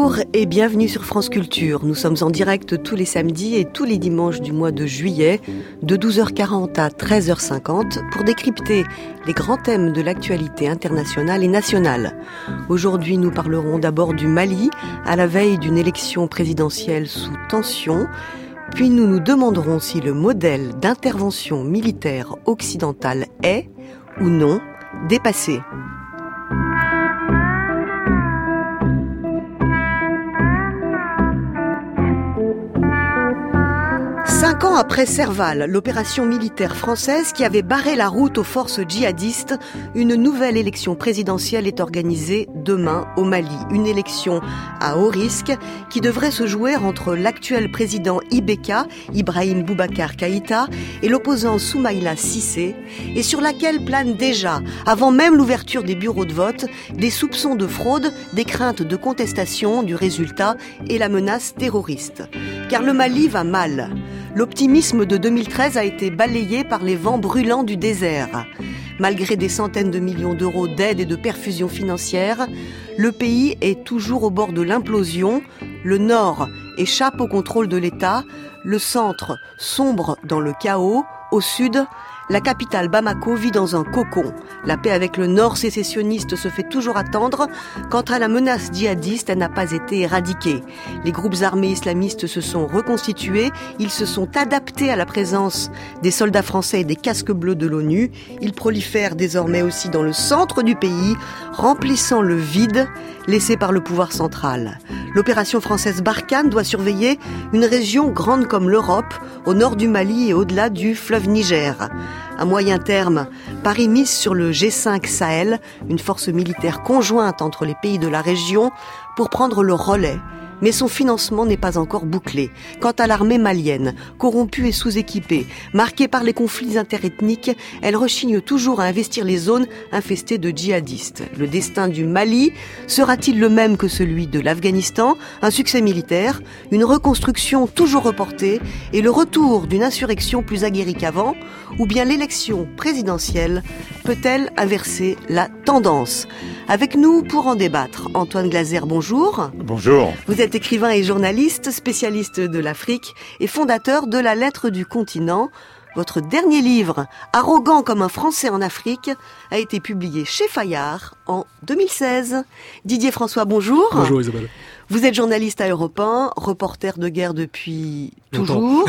Bonjour et bienvenue sur France Culture. Nous sommes en direct tous les samedis et tous les dimanches du mois de juillet, de 12h40 à 13h50, pour décrypter les grands thèmes de l'actualité internationale et nationale. Aujourd'hui, nous parlerons d'abord du Mali, à la veille d'une élection présidentielle sous tension. Puis nous nous demanderons si le modèle d'intervention militaire occidentale est, ou non, dépassé. 5 ans après Serval, l'opération militaire française qui avait barré la route aux forces djihadistes, une nouvelle élection présidentielle est organisée demain au Mali. Une élection à haut risque qui devrait se jouer entre l'actuel président IBK, Ibrahim Boubacar Keïta, et l'opposant Soumaïla Cissé, et sur laquelle planent déjà, avant même l'ouverture des bureaux de vote, des soupçons de fraude, des craintes de contestation du résultat et la menace terroriste. Car le Mali va mal. L'optimisme de 2013 a été balayé par les vents brûlants du désert. Malgré des centaines de millions d'euros d'aide et de perfusions financières, le pays est toujours au bord de l'implosion. Le nord échappe au contrôle de l'État, le centre sombre dans le chaos, au sud, la capitale Bamako vit dans un cocon. La paix avec le nord sécessionniste se fait toujours attendre. Quant à la menace djihadiste, elle n'a pas été éradiquée. Les groupes armés islamistes se sont reconstitués. Ils se sont adaptés à la présence des soldats français et des casques bleus de l'ONU. Ils prolifèrent désormais aussi dans le centre du pays, remplissant le vide laissé par le pouvoir central. L'opération française Barkhane doit surveiller une région grande comme l'Europe, au nord du Mali et au-delà du fleuve Niger. À moyen terme, Paris mise sur le G5 Sahel, une force militaire conjointe entre les pays de la région, pour prendre le relais. Mais son financement n'est pas encore bouclé. Quant à l'armée malienne, corrompue et sous-équipée, marquée par les conflits interethniques, elle rechigne toujours à investir les zones infestées de djihadistes. Le destin du Mali sera-t-il le même que celui de l'Afghanistan? Un succès militaire, une reconstruction toujours reportée et le retour d'une insurrection plus aguerrie qu'avant? Ou bien l'élection présidentielle peut-elle inverser la tendance? Avec nous pour en débattre, Antoine Glaser, bonjour. Bonjour. Vous êtes écrivain et journaliste, spécialiste de l'Afrique et fondateur de La Lettre du Continent. Votre dernier livre, Arrogant comme un Français en Afrique, a été publié chez Fayard en 2016. Didier François, bonjour. Bonjour Isabelle. Vous êtes journaliste à Europe 1, reporter de guerre depuis toujours.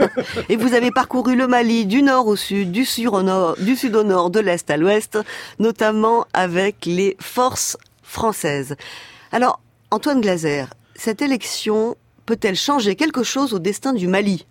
Et vous avez parcouru le Mali du nord au sud, du sud au nord, de l'est à l'ouest, notamment avec les forces françaises. Alors, Antoine Glaser, cette élection peut-elle changer quelque chose au destin du Mali?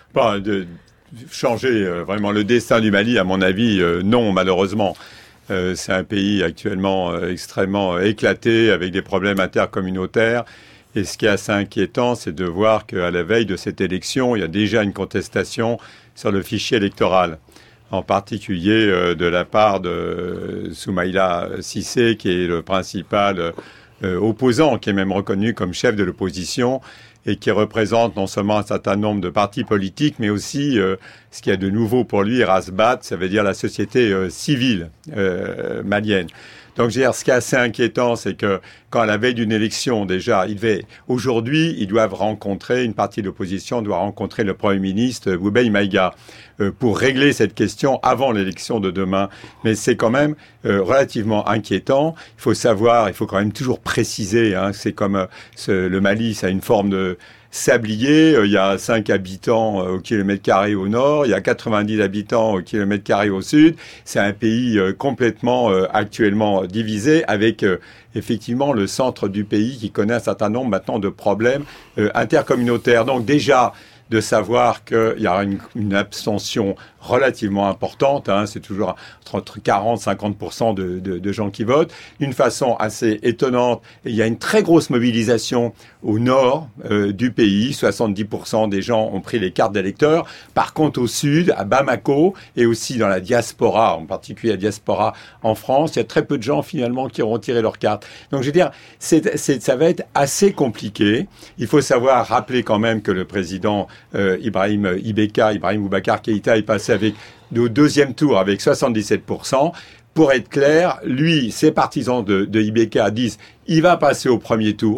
Changer vraiment le destin du Mali, à mon avis, non, malheureusement. C'est un pays actuellement extrêmement éclaté, avec des problèmes intercommunautaires. Et ce qui est assez inquiétant, c'est de voir qu'à la veille de cette élection, il y a déjà une contestation sur le fichier électoral. En particulier de la part de Soumaïla Cissé, qui est le principal opposant, qui est même reconnu comme chef de l'opposition, et qui représente non seulement un certain nombre de partis politiques, mais aussi ce qu'il y a de nouveau pour lui, Rasbat, ça veut dire la société civile malienne. Donc, je veux dire, ce qui est assez inquiétant, c'est que quand à la veille d'une élection, déjà, aujourd'hui, ils doivent rencontrer, une partie de l'opposition doit rencontrer le Premier ministre, Boubèye Maïga, pour régler cette question avant l'élection de demain. Mais c'est quand même relativement inquiétant. Il faut quand même toujours préciser, c'est comme le Mali, ça a une forme de sablier, il y a 5 habitants au kilomètre carré au nord, il y a 90 habitants au kilomètre carré au sud. C'est un pays complètement actuellement divisé avec effectivement le centre du pays qui connaît un certain nombre maintenant de problèmes intercommunautaires. Donc déjà, de savoir qu'il y aura une abstention relativement importante, c'est toujours entre 40-50% de gens qui votent, d'une façon assez étonnante. Et il y a une très grosse mobilisation au nord du pays, 70% des gens ont pris les cartes d'électeurs. Par contre, au sud, à Bamako, et aussi dans la diaspora, en particulier la diaspora en France, il y a très peu de gens finalement qui auront tiré leurs cartes. Donc je veux dire, ça va être assez compliqué. Il faut rappeler quand même que le président Ibrahim Boubacar Keïta est passé au deuxième tour avec 77%. Pour être clair, lui, ses partisans de IBK disent il va passer au premier tour.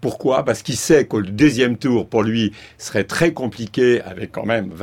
Pourquoi ? Parce qu'il sait que le deuxième tour, pour lui, serait très compliqué, avec quand même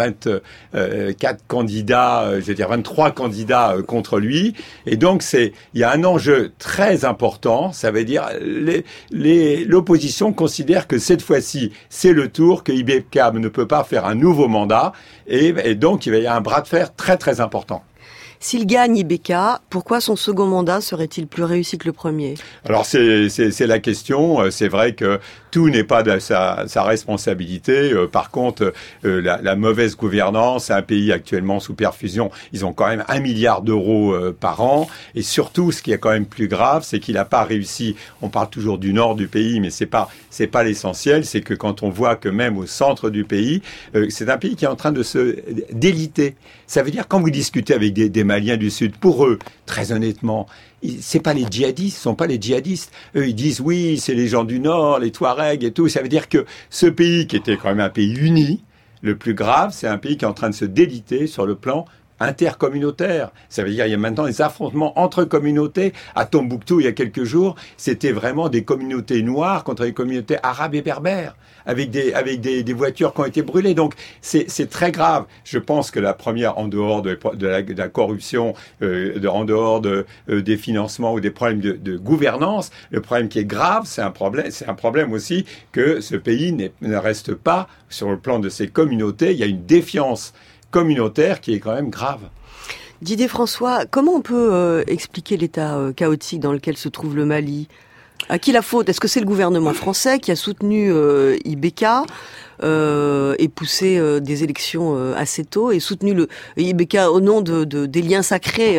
24 candidats, 23 candidats contre lui. Et donc, il y a un enjeu très important. Ça veut dire, l'opposition considère que cette fois-ci, c'est le tour, que Ibeka ne peut pas faire un nouveau mandat. Et donc, il va y avoir un bras de fer très, très important. S'il gagne Ibeka, pourquoi son second mandat serait-il plus réussi que le premier ? Alors c'est la question. C'est vrai que tout n'est pas de sa responsabilité. Par contre, la mauvaise gouvernance, c'est un pays actuellement sous perfusion. Ils ont quand même 1 milliard d'euros par an. Et surtout, ce qui est quand même plus grave, c'est qu'il n'a pas réussi. On parle toujours du nord du pays, mais c'est pas l'essentiel. C'est que quand on voit que même au centre du pays, c'est un pays qui est en train de se déliter. Ça veut dire quand vous discutez avec des Maliens du Sud, pour eux, très honnêtement, c'est pas les djihadistes, ce sont pas les djihadistes. Eux, ils disent oui, c'est les gens du Nord, les Touaregs et tout. Ça veut dire que ce pays qui était quand même un pays uni, le plus grave, c'est un pays qui est en train de se déliter sur le plan intercommunautaire. Ça veut dire qu'il y a maintenant des affrontements entre communautés. À Tombouctou, il y a quelques jours, c'était vraiment des communautés noires contre les communautés arabes et berbères, avec des voitures qui ont été brûlées. Donc, c'est très grave. Je pense que la première, en dehors de la corruption, en dehors des financements ou des problèmes de gouvernance, le problème qui est grave, c'est un problème aussi que ce pays ne reste pas sur le plan de ses communautés. Il y a une défiance communautaire qui est quand même grave. Didier François, comment on peut expliquer l'état chaotique dans lequel se trouve le Mali ? À qui la faute ? Est-ce que c'est le gouvernement français qui a soutenu Ibeka et poussé des élections assez tôt et soutenu Ibeka au nom des liens sacrés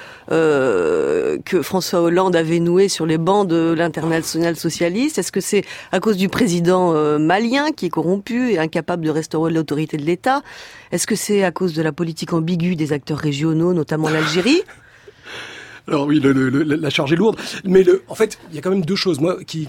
que François Hollande avait noués sur les bancs de l'Internationale socialiste ? Est-ce que c'est à cause du président malien qui est corrompu et incapable de restaurer l'autorité de l'État ? Est-ce que c'est à cause de la politique ambiguë des acteurs régionaux, notamment l'Algérie ? Alors oui, la charge est lourde, mais en fait, il y a quand même deux choses moi qui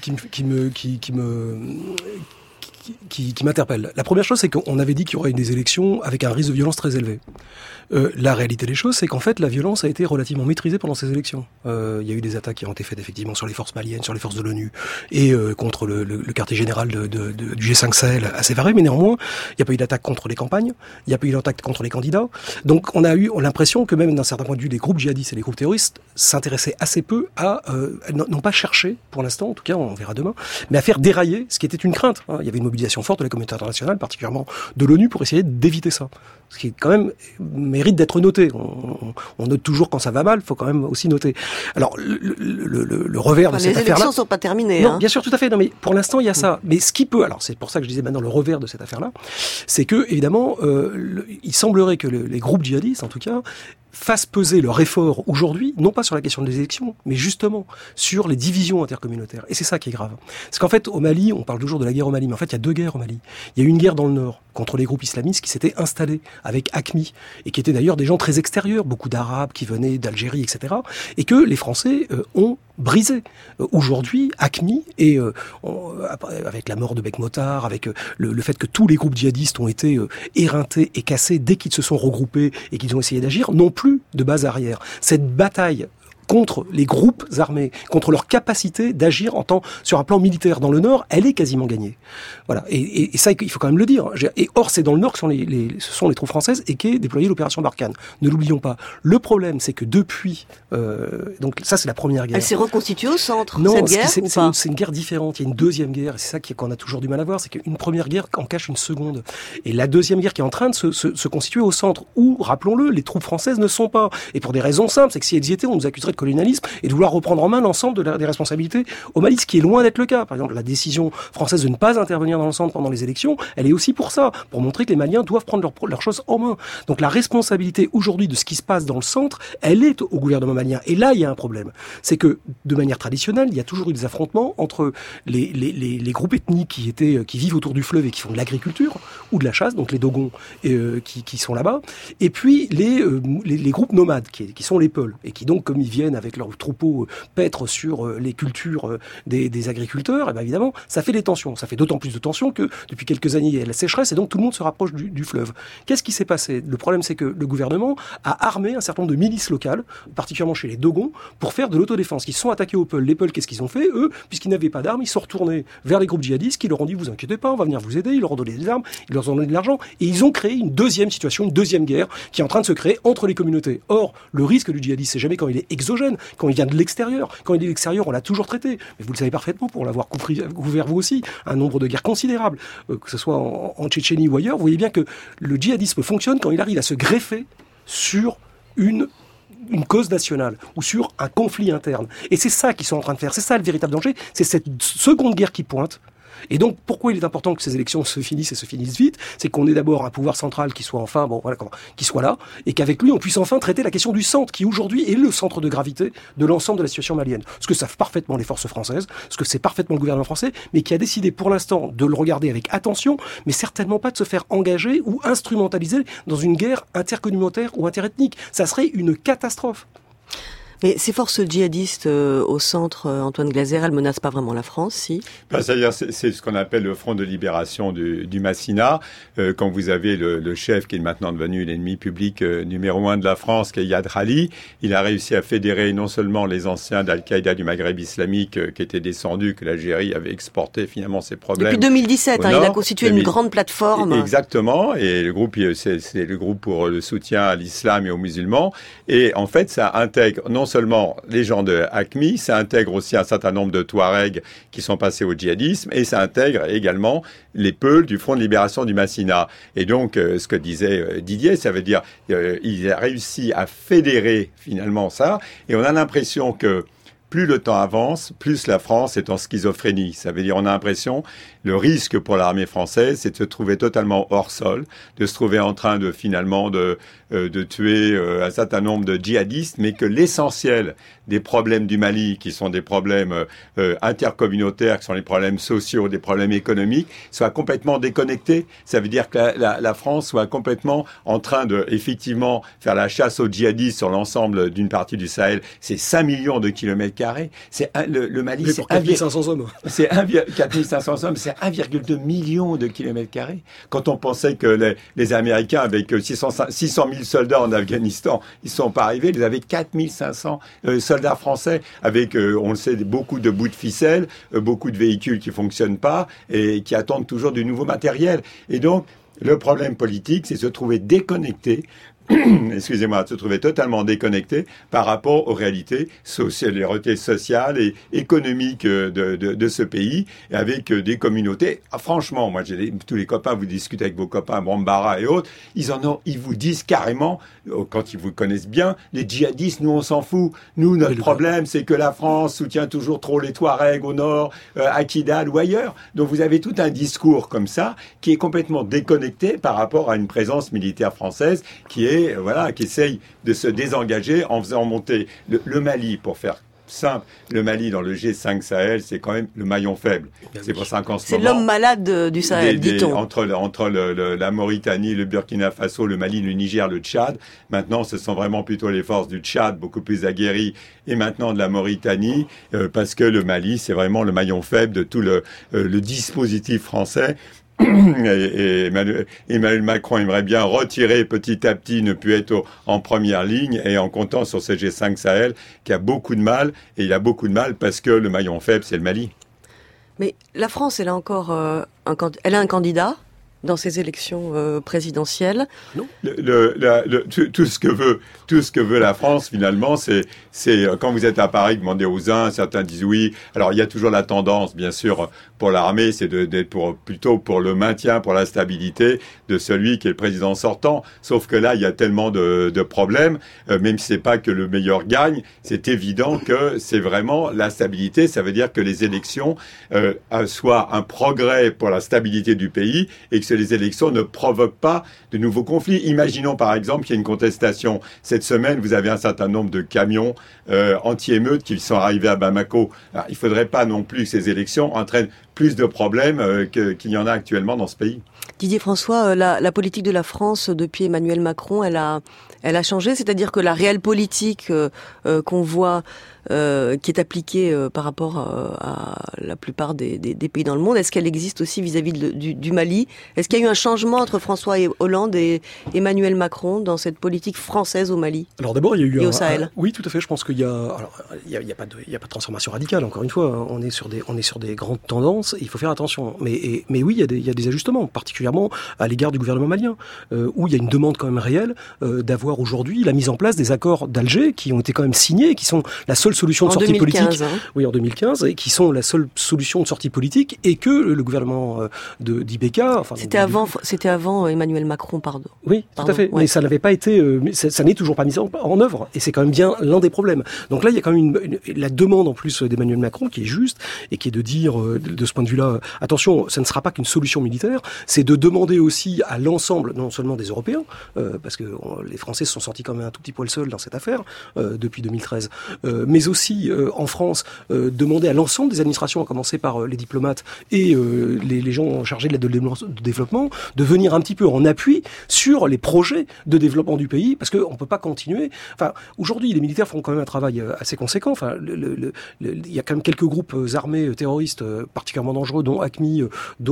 m'interpellent. La première chose, c'est qu'on avait dit qu'il y aurait des élections avec un risque de violence très élevé. La réalité des choses, c'est qu'en fait, la violence a été relativement maîtrisée pendant ces élections. Il y a eu des attaques qui ont été faites effectivement sur les forces maliennes, sur les forces de l'ONU et contre le quartier général du G5 Sahel assez varié, mais néanmoins, il n'y a pas eu d'attaque contre les campagnes, il n'y a pas eu d'attaque contre les candidats. Donc on a eu l'impression que même d'un certain point de vue, les groupes djihadistes et les groupes terroristes s'intéressaient assez peu n'ont pas cherché, pour l'instant, en tout cas, on verra demain, mais à faire dérailler ce qui était une crainte. Il y avait une mobilisation forte de la communauté internationale, particulièrement de l'ONU, pour essayer d'éviter ça. Ce qui est quand même mérite d'être noté. On note toujours quand ça va mal, il faut quand même aussi noter. Alors, le revers de cette affaire-là... Les élections ne sont pas terminées. Non, bien sûr, tout à fait. Non, mais pour l'instant, il y a ça. Mais ce qui peut... Alors, c'est pour ça que je disais maintenant le revers de cette affaire-là, c'est que, évidemment, il semblerait que les groupes djihadistes, en tout cas, fassent peser leur effort aujourd'hui, non pas sur la question des élections, mais justement sur les divisions intercommunautaires. Et c'est ça qui est grave. Parce qu'en fait, au Mali, on parle toujours de la guerre au Mali, mais en fait, il y a deux guerres au Mali. Il y a eu une guerre dans le nord, contre les groupes islamistes qui s'étaient installés avec AQMI, et qui étaient d'ailleurs des gens très extérieurs, beaucoup d'Arabes qui venaient d'Algérie, etc., et que les Français ont brisé. Aujourd'hui, AQMI, et avec la mort de Bekmotar, avec le fait que tous les groupes djihadistes ont été éreintés et cassés dès qu'ils se sont regroupés et qu'ils ont essayé d'agir, n'ont plus de base arrière. Cette bataille contre les groupes armés, contre leur capacité d'agir sur un plan militaire dans le Nord, elle est quasiment gagnée. Voilà. Et ça, il faut quand même le dire. Et or, c'est dans le Nord que ce sont les troupes françaises et qu'est déployée l'opération Barkhane. Ne l'oublions pas. Le problème, c'est que depuis... donc ça, c'est la première guerre. Elle s'est reconstituée au centre, non, cette guerre, ou pas ? c'est une guerre différente. Il y a une deuxième guerre. Et c'est ça qu'on a toujours du mal à voir. C'est qu'une première guerre en cache une seconde. Et la deuxième guerre qui est en train de se constituer au centre, où, rappelons-le, les troupes françaises ne sont pas. Et pour des raisons simples, c'est que si elles y étaient, on nous accuserait de colonialisme et de vouloir reprendre en main l'ensemble des responsabilités au Mali, ce qui est loin d'être le cas. Par exemple, la décision française de ne pas intervenir dans le centre pendant les élections, elle est aussi pour ça, pour montrer que les Maliens doivent prendre leurs choses en main. Donc la responsabilité aujourd'hui de ce qui se passe dans le centre, elle est au gouvernement malien. Et là, il y a un problème. C'est que, de manière traditionnelle, il y a toujours eu des affrontements entre les groupes ethniques qui vivent autour du fleuve et qui font de l'agriculture ou de la chasse, donc les Dogons qui sont là-bas, et puis les groupes nomades qui sont les Peuls, et qui donc, comme ils viennent viennent avec leurs troupeaux paître sur les cultures des agriculteurs, et bien évidemment, ça fait des tensions. Ça fait d'autant plus de tensions que depuis quelques années, il y a la sécheresse et donc tout le monde se rapproche du fleuve. Qu'est-ce qui s'est passé ? Le problème, c'est que le gouvernement a armé un certain nombre de milices locales, particulièrement chez les Dogons, pour faire de l'autodéfense. Ils se sont attaqués aux Peuls. Les Peuls, qu'est-ce qu'ils ont fait ? Eux, puisqu'ils n'avaient pas d'armes, ils sont retournés vers les groupes djihadistes qui leur ont dit « Vous inquiétez pas, on va venir vous aider ». Ils leur ont donné des armes, ils leur ont donné de l'argent. Et ils ont créé une deuxième situation, une deuxième guerre qui est en train de se créer entre les communautés. Or, le risque du djihadiste, c'est jamais quand il est exogène, quand il vient de l'extérieur. Quand il est de l'extérieur, on l'a toujours traité. Mais vous le savez parfaitement, pour l'avoir couvert vous aussi, un nombre de guerres considérables, que ce soit en Tchétchénie ou ailleurs. Vous voyez bien que le djihadisme fonctionne quand il arrive à se greffer sur une cause nationale ou sur un conflit interne. Et c'est ça qu'ils sont en train de faire. C'est ça le véritable danger. C'est cette seconde guerre qui pointe. Et donc, pourquoi il est important que ces élections se finissent et se finissent vite ? C'est qu'on ait d'abord un pouvoir central qui soit enfin, qui soit là, et qu'avec lui, on puisse enfin traiter la question du centre, qui aujourd'hui est le centre de gravité de l'ensemble de la situation malienne. Ce que savent parfaitement les forces françaises, ce que c'est parfaitement le gouvernement français, mais qui a décidé pour l'instant de le regarder avec attention, mais certainement pas de se faire engager ou instrumentaliser dans une guerre intercommunautaire ou interethnique. Ça serait une catastrophe. Mais ces forces djihadistes au centre, Antoine Glaser, elles menacent pas vraiment la France, si ? C'est-à-dire, c'est ce qu'on appelle le front de libération du Massina. Quand vous avez le chef qui est maintenant devenu l'ennemi public numéro 1 de la France, qui est Yad Ali, il a réussi à fédérer non seulement les anciens d'Al-Qaïda du Maghreb islamique qui étaient descendus, que l'Algérie avait exporté finalement ses problèmes. Depuis 2017, il a constitué une grande plateforme. Exactement, et le groupe, c'est le groupe pour le soutien à l'islam et aux musulmans. Et en fait, ça intègre non seulement les gens de AQMI, ça intègre aussi un certain nombre de Touaregs qui sont passés au djihadisme, et ça intègre également les Peuls du Front de libération du Massina. Et donc, ce que disait Didier, ça veut dire il a réussi à fédérer finalement ça, et on a l'impression que plus le temps avance, plus la France est en schizophrénie. Ça veut dire, on a l'impression, le risque pour l'armée française, c'est de se trouver totalement hors sol, de se trouver en train de finalement de tuer un certain nombre de djihadistes, mais que l'essentiel des problèmes du Mali, qui sont des problèmes intercommunautaires, qui sont les problèmes sociaux, des problèmes économiques, soient complètement déconnectés. Ça veut dire que la France soit complètement en train de, effectivement, faire la chasse aux djihadistes sur l'ensemble d'une partie du Sahel. C'est 5 millions de kilomètres carrés. Le Mali, c'est 4500 hommes. C'est 4500 hommes, c'est 1,2 million de kilomètres carrés. Quand on pensait que les Américains, avec 600 000 soldats en Afghanistan, ils ne sont pas arrivés. Ils avaient 4500 soldats français avec, on le sait, beaucoup de bouts de ficelle, beaucoup de véhicules qui fonctionnent pas et qui attendent toujours du nouveau matériel. Et donc, le problème politique, c'est se trouver déconnecté excusez-moi, se trouver totalement déconnecté par rapport aux réalités sociales, les réalités sociales et économiques de ce pays, et avec des communautés. Ah, franchement, moi, tous les copains, vous discutez avec vos copains, Brambara et autres, ils vous disent carrément, quand ils vous connaissent bien, les djihadistes, nous, on s'en fout. Nous, notre problème, c'est que la France soutient toujours trop les Touaregs au nord, à Kidal ou ailleurs. Donc, vous avez tout un discours comme ça, qui est complètement déconnecté par rapport à une présence militaire française qui essaye de se désengager en faisant monter le Mali, pour faire simple, le Mali dans le G5 Sahel, c'est quand même le maillon faible. C'est pour ça qu'en ce moment... C'est l'homme malade du Sahel, dit-on. Entre la Mauritanie, le Burkina Faso, le Mali, le Niger, le Tchad, maintenant ce sont vraiment plutôt les forces du Tchad, beaucoup plus aguerries, et maintenant de la Mauritanie, parce que le Mali, c'est vraiment le maillon faible de tout le dispositif français. Et Emmanuel Macron aimerait bien retirer petit à petit, ne plus être en première ligne, et en comptant sur ce G5 Sahel qui a beaucoup de mal, et il a beaucoup de mal parce que le maillon faible, c'est le Mali. Mais la France, elle a encore elle a un candidat dans ces élections présidentielles. Non. Tout ce que veut la France, finalement, c'est quand vous êtes à Paris, demandez aux uns, certains disent oui. Alors il y a toujours la tendance, bien sûr, pour l'armée, c'est d'être plutôt pour le maintien, pour la stabilité de celui qui est le président sortant. Sauf que là, il y a tellement de problèmes, même si c'est pas que le meilleur gagne, c'est évident que c'est vraiment la stabilité. Ça veut dire que les élections soient un progrès pour la stabilité du pays, et que les élections ne provoquent pas de nouveaux conflits. Imaginons par exemple qu'il y a une contestation. Cette semaine, vous avez un certain nombre de camions anti-émeutes qui sont arrivés à Bamako. Alors, il ne faudrait pas non plus que ces élections entraînent plus de problèmes qu'il y en a actuellement dans ce pays. Didier François, la politique de la France depuis Emmanuel Macron, elle a changé, c'est-à-dire que la réelle politique qu'on voit, qui est appliquée par rapport à la plupart des pays dans le monde, est-ce qu'elle existe aussi vis-à-vis du Mali? Est-ce qu'il y a eu un changement entre François Hollande et Emmanuel Macron dans cette politique française au Mali? Alors d'abord, il y a eu au Sahel. Oui, tout à fait. Je pense qu'il y a, il y a pas de transformation radicale. Encore une fois, on est sur des grandes tendances. Il faut faire attention. Mais oui, il y a des ajustements, particulièrement à l'égard du gouvernement malien, où il y a une demande quand même réelle d'avoir aujourd'hui la mise en place des accords d'Alger qui ont été quand même signés, qui sont la seule solution de sortie politique. Oui, en 2015, et qui sont la seule solution de sortie politique, et que le gouvernement d'IBK... C'était avant Emmanuel Macron, pardon. Oui, tout à fait. Ouais. Mais ça n'avait pas été... ça n'est toujours pas mis en œuvre, et c'est quand même bien l'un des problèmes. Donc là, il y a quand même la demande en plus d'Emmanuel Macron qui est juste, et qui est de dire, de ce point de vue-là, attention, ça ne sera pas qu'une solution militaire, c'est de demander aussi à l'ensemble, non seulement des Européens, parce que les Français se sont sortis quand même un tout petit poil seuls dans cette affaire, depuis 2013, mais aussi en France, demander à l'ensemble des administrations, à commencer par les diplomates et les gens chargés de l'aide de développement, de venir un petit peu en appui sur les projets de développement du pays, parce qu'on ne peut pas continuer. Enfin, aujourd'hui, les militaires font quand même un travail assez conséquent. Enfin, il y a quand même quelques groupes armés terroristes particulièrement dangereux, dont AQMI,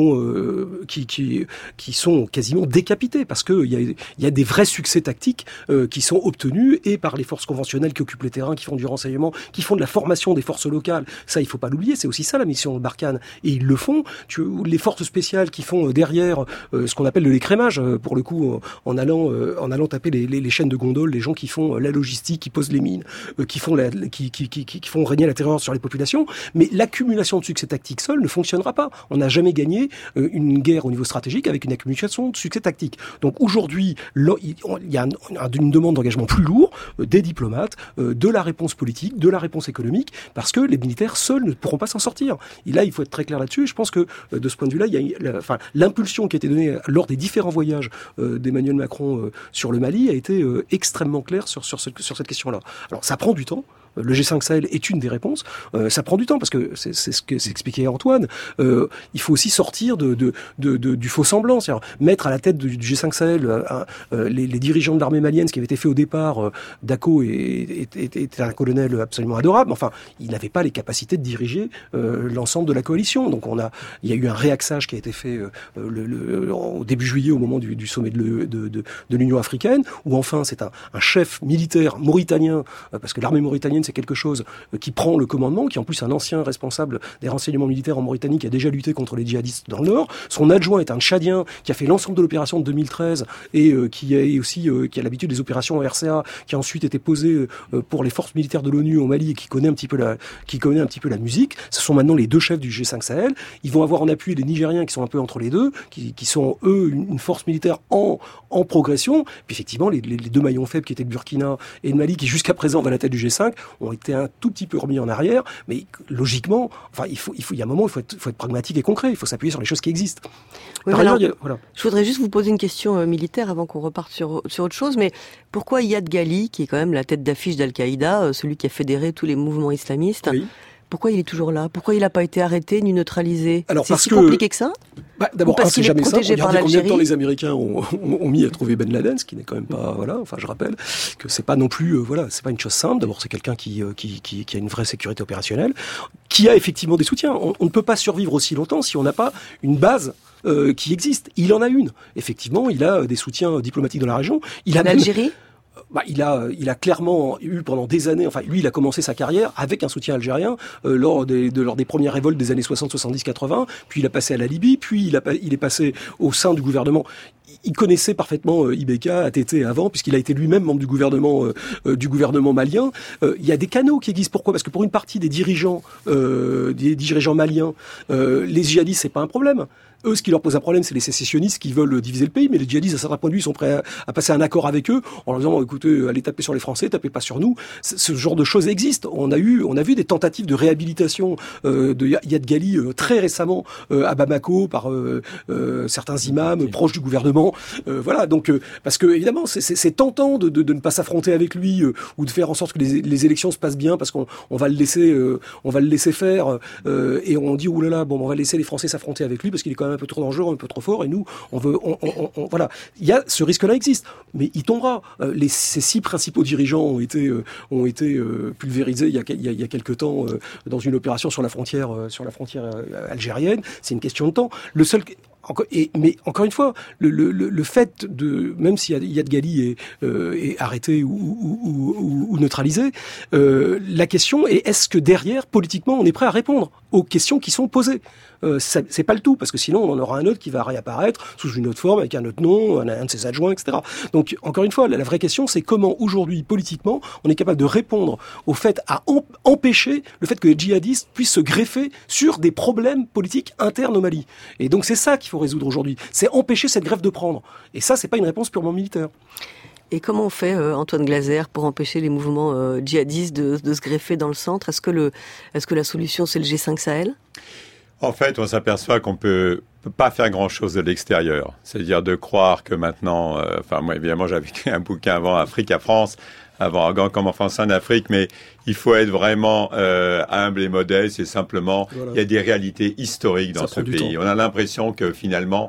qui sont quasiment décapités, parce qu'il y a des vrais succès tactiques qui sont obtenus, et par les forces conventionnelles qui occupent les terrains, qui font du renseignement, qui font de la formation des forces locales. Ça, il faut pas l'oublier, c'est aussi ça la mission Barkhane, et ils le font. Les forces spéciales qui font derrière ce qu'on appelle de l'écrémage, pour le coup, en allant taper les chaînes de gondoles, les gens qui font la logistique, qui posent les mines, qui font régner la terreur sur les populations. Mais l'accumulation de succès tactiques seule ne fonctionnera pas. On n'a jamais gagné une guerre au niveau stratégique avec une accumulation de succès tactiques. Donc aujourd'hui, il y a une demande d'engagement plus lourd des diplomates, de la réponse politique, de la réponse économique, parce que les militaires seuls ne pourront pas s'en sortir. Et là, il faut être très clair là-dessus. Et je pense que de ce point de vue-là, il y a l'impulsion qui a été donnée lors des différents voyages d'Emmanuel Macron sur le Mali a été extrêmement claire sur cette question-là. Alors, ça prend du temps. Le G5 Sahel est une des réponses. Ça prend du temps parce que c'est ce que s'expliquait Antoine. Il faut aussi sortir du faux semblant, c'est-à-dire mettre à la tête du G5 Sahel les dirigeants de l'armée malienne, ce qui avait été fait au départ. Dako était un colonel absolument adorable. Enfin, il n'avait pas les capacités de diriger l'ensemble de la coalition. Donc il y a eu un réaxage qui a été fait au début juillet, au moment du sommet de l'Union africaine, où enfin c'est un chef militaire mauritanien, parce que l'armée mauritanienne c'est quelque chose qui prend le commandement, qui en plus est un ancien responsable des renseignements militaires en Mauritanie, qui a déjà lutté contre les djihadistes dans le Nord. Son adjoint est un Tchadien qui a fait l'ensemble de l'opération de 2013 et qui a l'habitude des opérations en RCA, qui a ensuite été posé pour les forces militaires de l'ONU au Mali et qui connaît un petit peu la musique. Ce sont maintenant les deux chefs du G5 Sahel. Ils vont avoir en appui les Nigériens qui sont un peu entre les deux, qui sont eux une force militaire en progression. Puis effectivement les deux maillons faibles qui étaient le Burkina et le Mali, qui jusqu'à présent à la tête du G5, ont été un tout petit peu remis en arrière, mais logiquement, enfin, il y a un moment, il faut être pragmatique et concret, il faut s'appuyer sur les choses qui existent. Oui, alors, voilà. Je voudrais juste vous poser une question militaire avant qu'on reparte sur autre chose, mais pourquoi Iyad Ghali, qui est quand même la tête d'affiche d'Al-Qaïda, celui qui a fédéré tous les mouvements islamistes, oui. Pourquoi il est toujours là? Pourquoi il n'a pas été arrêté ni neutralisé? C'est si compliqué que ça? D'abord, c'est jamais ça. Regardez combien de temps les Américains ont mis à trouver Ben Laden, ce qui n'est quand même pas, voilà. Enfin, je rappelle que c'est pas non plus, c'est pas une chose simple. D'abord, c'est quelqu'un qui a une vraie sécurité opérationnelle, qui a effectivement des soutiens. On ne peut pas survivre aussi longtemps si on n'a pas une base qui existe. Il en a une. Effectivement, il a des soutiens diplomatiques dans la région. L'Algérie? Il a clairement eu pendant des années, enfin lui il a commencé sa carrière avec un soutien algérien lors des premières révoltes des années 60, 70, 80, puis il a passé à la Libye, puis il est passé au sein du gouvernement. Il connaissait parfaitement IBK, ATT avant, puisqu'il a été lui-même membre du gouvernement malien. Il y a des canaux qui existent. Pourquoi? Parce que pour une partie des dirigeants maliens, les djihadistes c'est pas un problème. Eux, ce qui leur pose un problème, c'est les sécessionnistes qui veulent diviser le pays, mais les djihadistes, à certains points de vue, sont prêts à passer un accord avec eux en leur disant, écoute, écoutez, allez taper sur les Français, tapez pas sur nous. Ce genre de choses existe. On a vu des tentatives de réhabilitation de Iyad Ghali très récemment à Bamako par certains imams proches du gouvernement. Voilà, donc parce que évidemment c'est tentant de ne pas s'affronter avec lui ou de faire en sorte que les élections se passent bien parce qu'on va le laisser faire et on dit oulala, bon on va laisser les Français s'affronter avec lui parce qu'il est quand même un peu trop dangereux, un peu trop fort et nous voilà, il y a ce risque-là existe, mais il tombera. Ces 6 principaux dirigeants ont été pulvérisés il y a quelque temps dans une opération sur la frontière algérienne. C'est une question de temps. Mais encore une fois, le fait de, même si Iyad Ghali est arrêté ou neutralisé, la question est, est-ce que derrière, politiquement, on est prêt à répondre aux questions qui sont posées? C'est pas le tout, parce que sinon on en aura un autre qui va réapparaître sous une autre forme, avec un autre nom, un de ses adjoints, etc. Donc, encore une fois, la vraie question, c'est comment aujourd'hui, politiquement, on est capable de répondre au fait à empêcher le fait que les djihadistes puissent se greffer sur des problèmes politiques internes au Mali. Et donc c'est ça qu'il faut résoudre aujourd'hui. C'est empêcher cette greffe de prendre. Et ça, c'est pas une réponse purement militaire. Et comment on fait, Antoine Glaser, pour empêcher les mouvements djihadistes de se greffer dans le centre? Est-ce que la solution, c'est le G5 Sahel? En fait, on s'aperçoit qu'on peut pas faire grand-chose de l'extérieur. C'est-à-dire de croire que maintenant... moi, évidemment, j'avais écrit un bouquin avant Afrique à France, avant comment France en Afrique, mais il faut être vraiment humble et modeste, et simplement, il y a des réalités historiques dans ce pays. On a l'impression que finalement,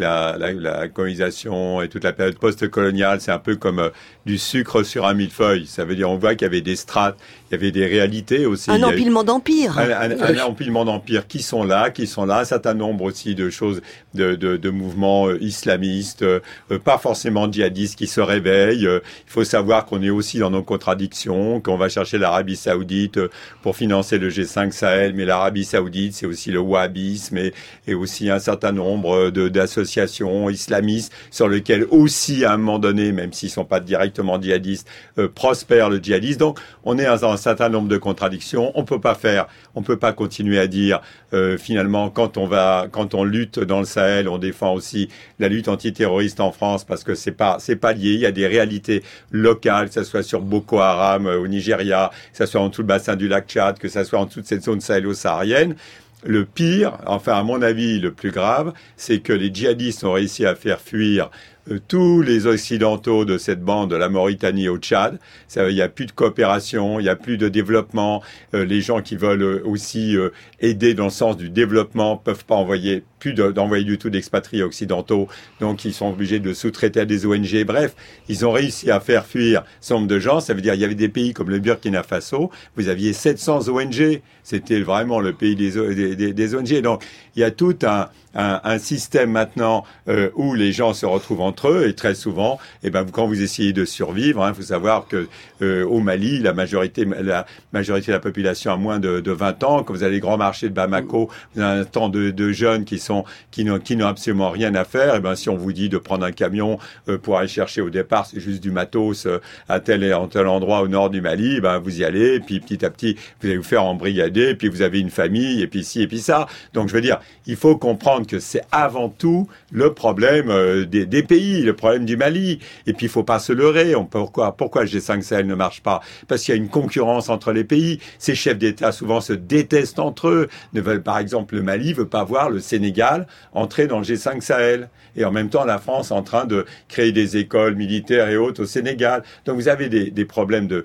la colonisation et toute la période post-coloniale, c'est un peu comme du sucre sur un millefeuille. Ça veut dire, on voit qu'il y avait des strates, il y avait des réalités aussi. Un empilement d'empires. Un empilement d'empires qui sont là, un certain nombre aussi de choses, de mouvements islamistes, pas forcément djihadistes qui se réveillent. Il faut savoir qu'on est aussi dans nos contradictions, qu'on va chercher l'Arabie Saoudite pour financer le G5 Sahel, mais l'Arabie Saoudite, c'est aussi le wahhabisme et aussi un certain nombre d'associations islamistes sur lesquelles aussi, à un moment donné, même s'ils sont pas directement djihadistes, prospère le djihadisme. Donc, on est dans un certain nombre de contradictions. On peut pas continuer à dire, finalement, quand on lutte dans le Sahel, on défend aussi la lutte antiterroriste en France parce que c'est pas lié. Il y a des réalités locales, que ça soit sur Boko Haram au Nigeria, que ça soit en tout le bassin du lac Tchad, que ça soit en toute cette zone sahélo-saharienne. Le pire, enfin à mon avis le plus grave, c'est que les djihadistes ont réussi à faire fuir tous les occidentaux de cette bande de la Mauritanie au Tchad. Il n'y a plus de coopération, il n'y a plus de développement. Les gens qui veulent aussi aider dans le sens du développement peuvent pas envoyer du tout d'expatriés occidentaux, donc ils sont obligés de sous-traiter à des ONG. Bref, ils ont réussi à faire fuir ce nombre de gens. Ça veut dire il y avait des pays comme le Burkina Faso, vous aviez 700 ONG, c'était vraiment le pays des ONG. Donc il y a tout un système maintenant où les gens se retrouvent entre eux et très souvent, quand vous essayez de survivre, il faut savoir que au Mali, la majorité de la population a moins de 20 ans. Quand vous allez les grands marchés de Bamako, vous avez un temps de jeunes qui n'ont absolument rien à faire. Si on vous dit de prendre un camion pour aller chercher au départ, c'est juste du matos à tel endroit au nord du Mali, vous y allez, et puis petit à petit, vous allez vous faire embrigader, puis vous avez une famille, et puis ci, et puis ça. Donc je veux dire, il faut comprendre que c'est avant tout le problème des pays, le problème du Mali. Et puis il faut pas se leurrer. Pourquoi le G5 Sahel ne marche pas? Parce qu'il y a une concurrence entre les pays. Ces chefs d'État souvent se détestent entre eux. Par exemple, le Mali veut pas voir le Sénégal entrer dans le G5 Sahel. Et en même temps, la France est en train de créer des écoles militaires et autres au Sénégal. Donc vous avez des problèmes de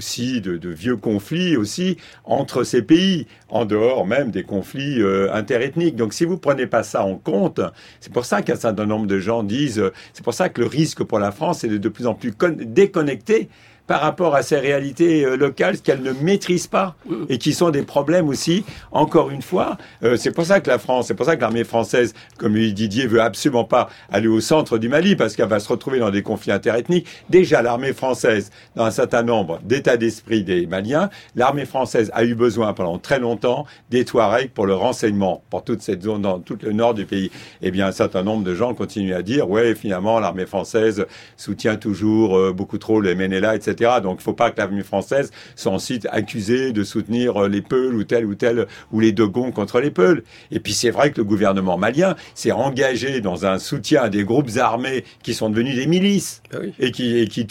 vieux conflits aussi entre ces pays, en dehors même des conflits interethniques. Donc si vous prenez pas ça en compte, c'est pour ça qu'un certain nombre de gens disent, c'est pour ça que le risque pour la France est de plus en plus déconnecté par rapport à ces réalités locales qu'elle ne maîtrise pas et qui sont des problèmes aussi, encore une fois. C'est pour ça que l'armée française, comme lui Didier, veut absolument pas aller au centre du Mali parce qu'elle va se retrouver dans des conflits interethniques. Déjà, l'armée française, dans un certain nombre d'états d'esprit des Maliens, l'armée française a eu besoin pendant très longtemps des Touaregs pour le renseignement, pour toute cette zone, dans tout le nord du pays. Eh bien, un certain nombre de gens continuent à dire, ouais, finalement, l'armée française soutient toujours beaucoup trop le MNLA, etc. etc. Donc, il ne faut pas que l'armée française soit ensuite accusée de soutenir les Peuls ou les Dogons contre les Peuls. Et puis, c'est vrai que le gouvernement malien s'est engagé dans un soutien à des groupes armés qui sont devenus des milices et qui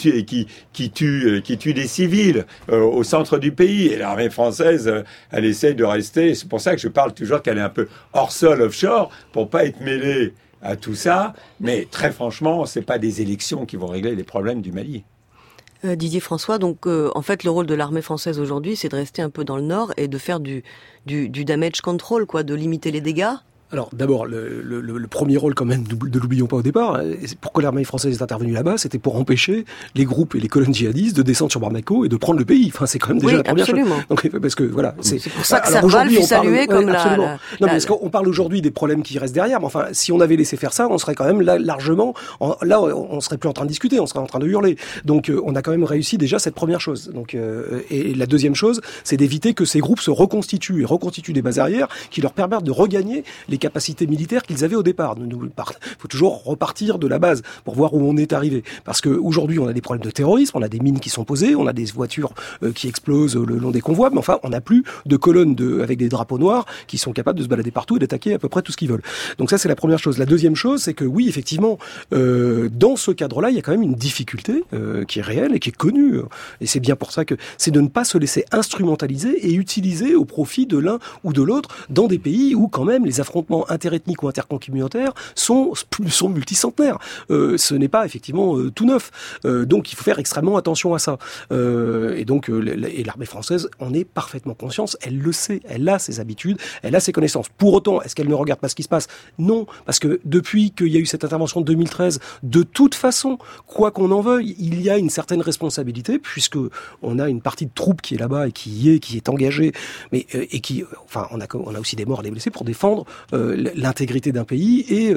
tuent des civils au centre du pays. Et l'armée française, elle essaye de rester. C'est pour ça que je parle toujours qu'elle est un peu hors sol, offshore, pour pas être mêlée à tout ça. Mais très franchement, c'est pas des élections qui vont régler les problèmes du Mali. Didier François, donc en fait le rôle de l'armée française aujourd'hui, c'est de rester un peu dans le nord et de faire du damage control, quoi, de limiter les dégâts. Alors d'abord, le premier rôle quand même, ne l'oublions pas au départ, pourquoi l'armée française est intervenue là-bas, c'était pour empêcher les groupes et les colonnes djihadistes de descendre sur Bamako et de prendre le pays. Enfin, c'est quand même déjà la première chose. Donc, parce que voilà, c'est pour ça que Serval fut salué comme non, mais parce qu'on parle aujourd'hui des problèmes qui restent derrière, mais enfin, si on avait laissé faire ça, on serait quand même là largement, on serait plus en train de discuter, on serait en train de hurler. Donc, on a quand même réussi déjà cette première chose. Donc, et la deuxième chose, c'est d'éviter que ces groupes se reconstituent des bases arrières qui leur permettent de regagner les capacités militaires qu'ils avaient au départ. Il faut toujours repartir de la base pour voir où on est arrivé. Parce qu'aujourd'hui, on a des problèmes de terrorisme, on a des mines qui sont posées, on a des voitures qui explosent le long des convois, mais enfin, on n'a plus de colonnes avec des drapeaux noirs qui sont capables de se balader partout et d'attaquer à peu près tout ce qu'ils veulent. Donc ça, c'est la première chose. La deuxième chose, c'est que oui, effectivement, dans ce cadre-là, il y a quand même une difficulté qui est réelle et qui est connue. Et c'est bien pour ça que c'est de ne pas se laisser instrumentaliser et utiliser au profit de l'un ou de l'autre dans des pays où quand même les affrontements interethniques ou intercommunautaires sont multicentenaires. Ce n'est pas effectivement tout neuf. Donc il faut faire extrêmement attention à ça. Et donc l'armée française en est parfaitement consciente. Elle le sait. Elle a ses habitudes. Elle a ses connaissances. Pour autant, est-ce qu'elle ne regarde pas ce qui se passe ? Non, parce que depuis qu'il y a eu cette intervention de 2013, de toute façon, quoi qu'on en veuille, il y a une certaine responsabilité puisque on a une partie de troupes qui est là-bas et qui est engagée, mais et qui, enfin, on a aussi des morts et des blessés pour défendre l'intégrité d'un pays et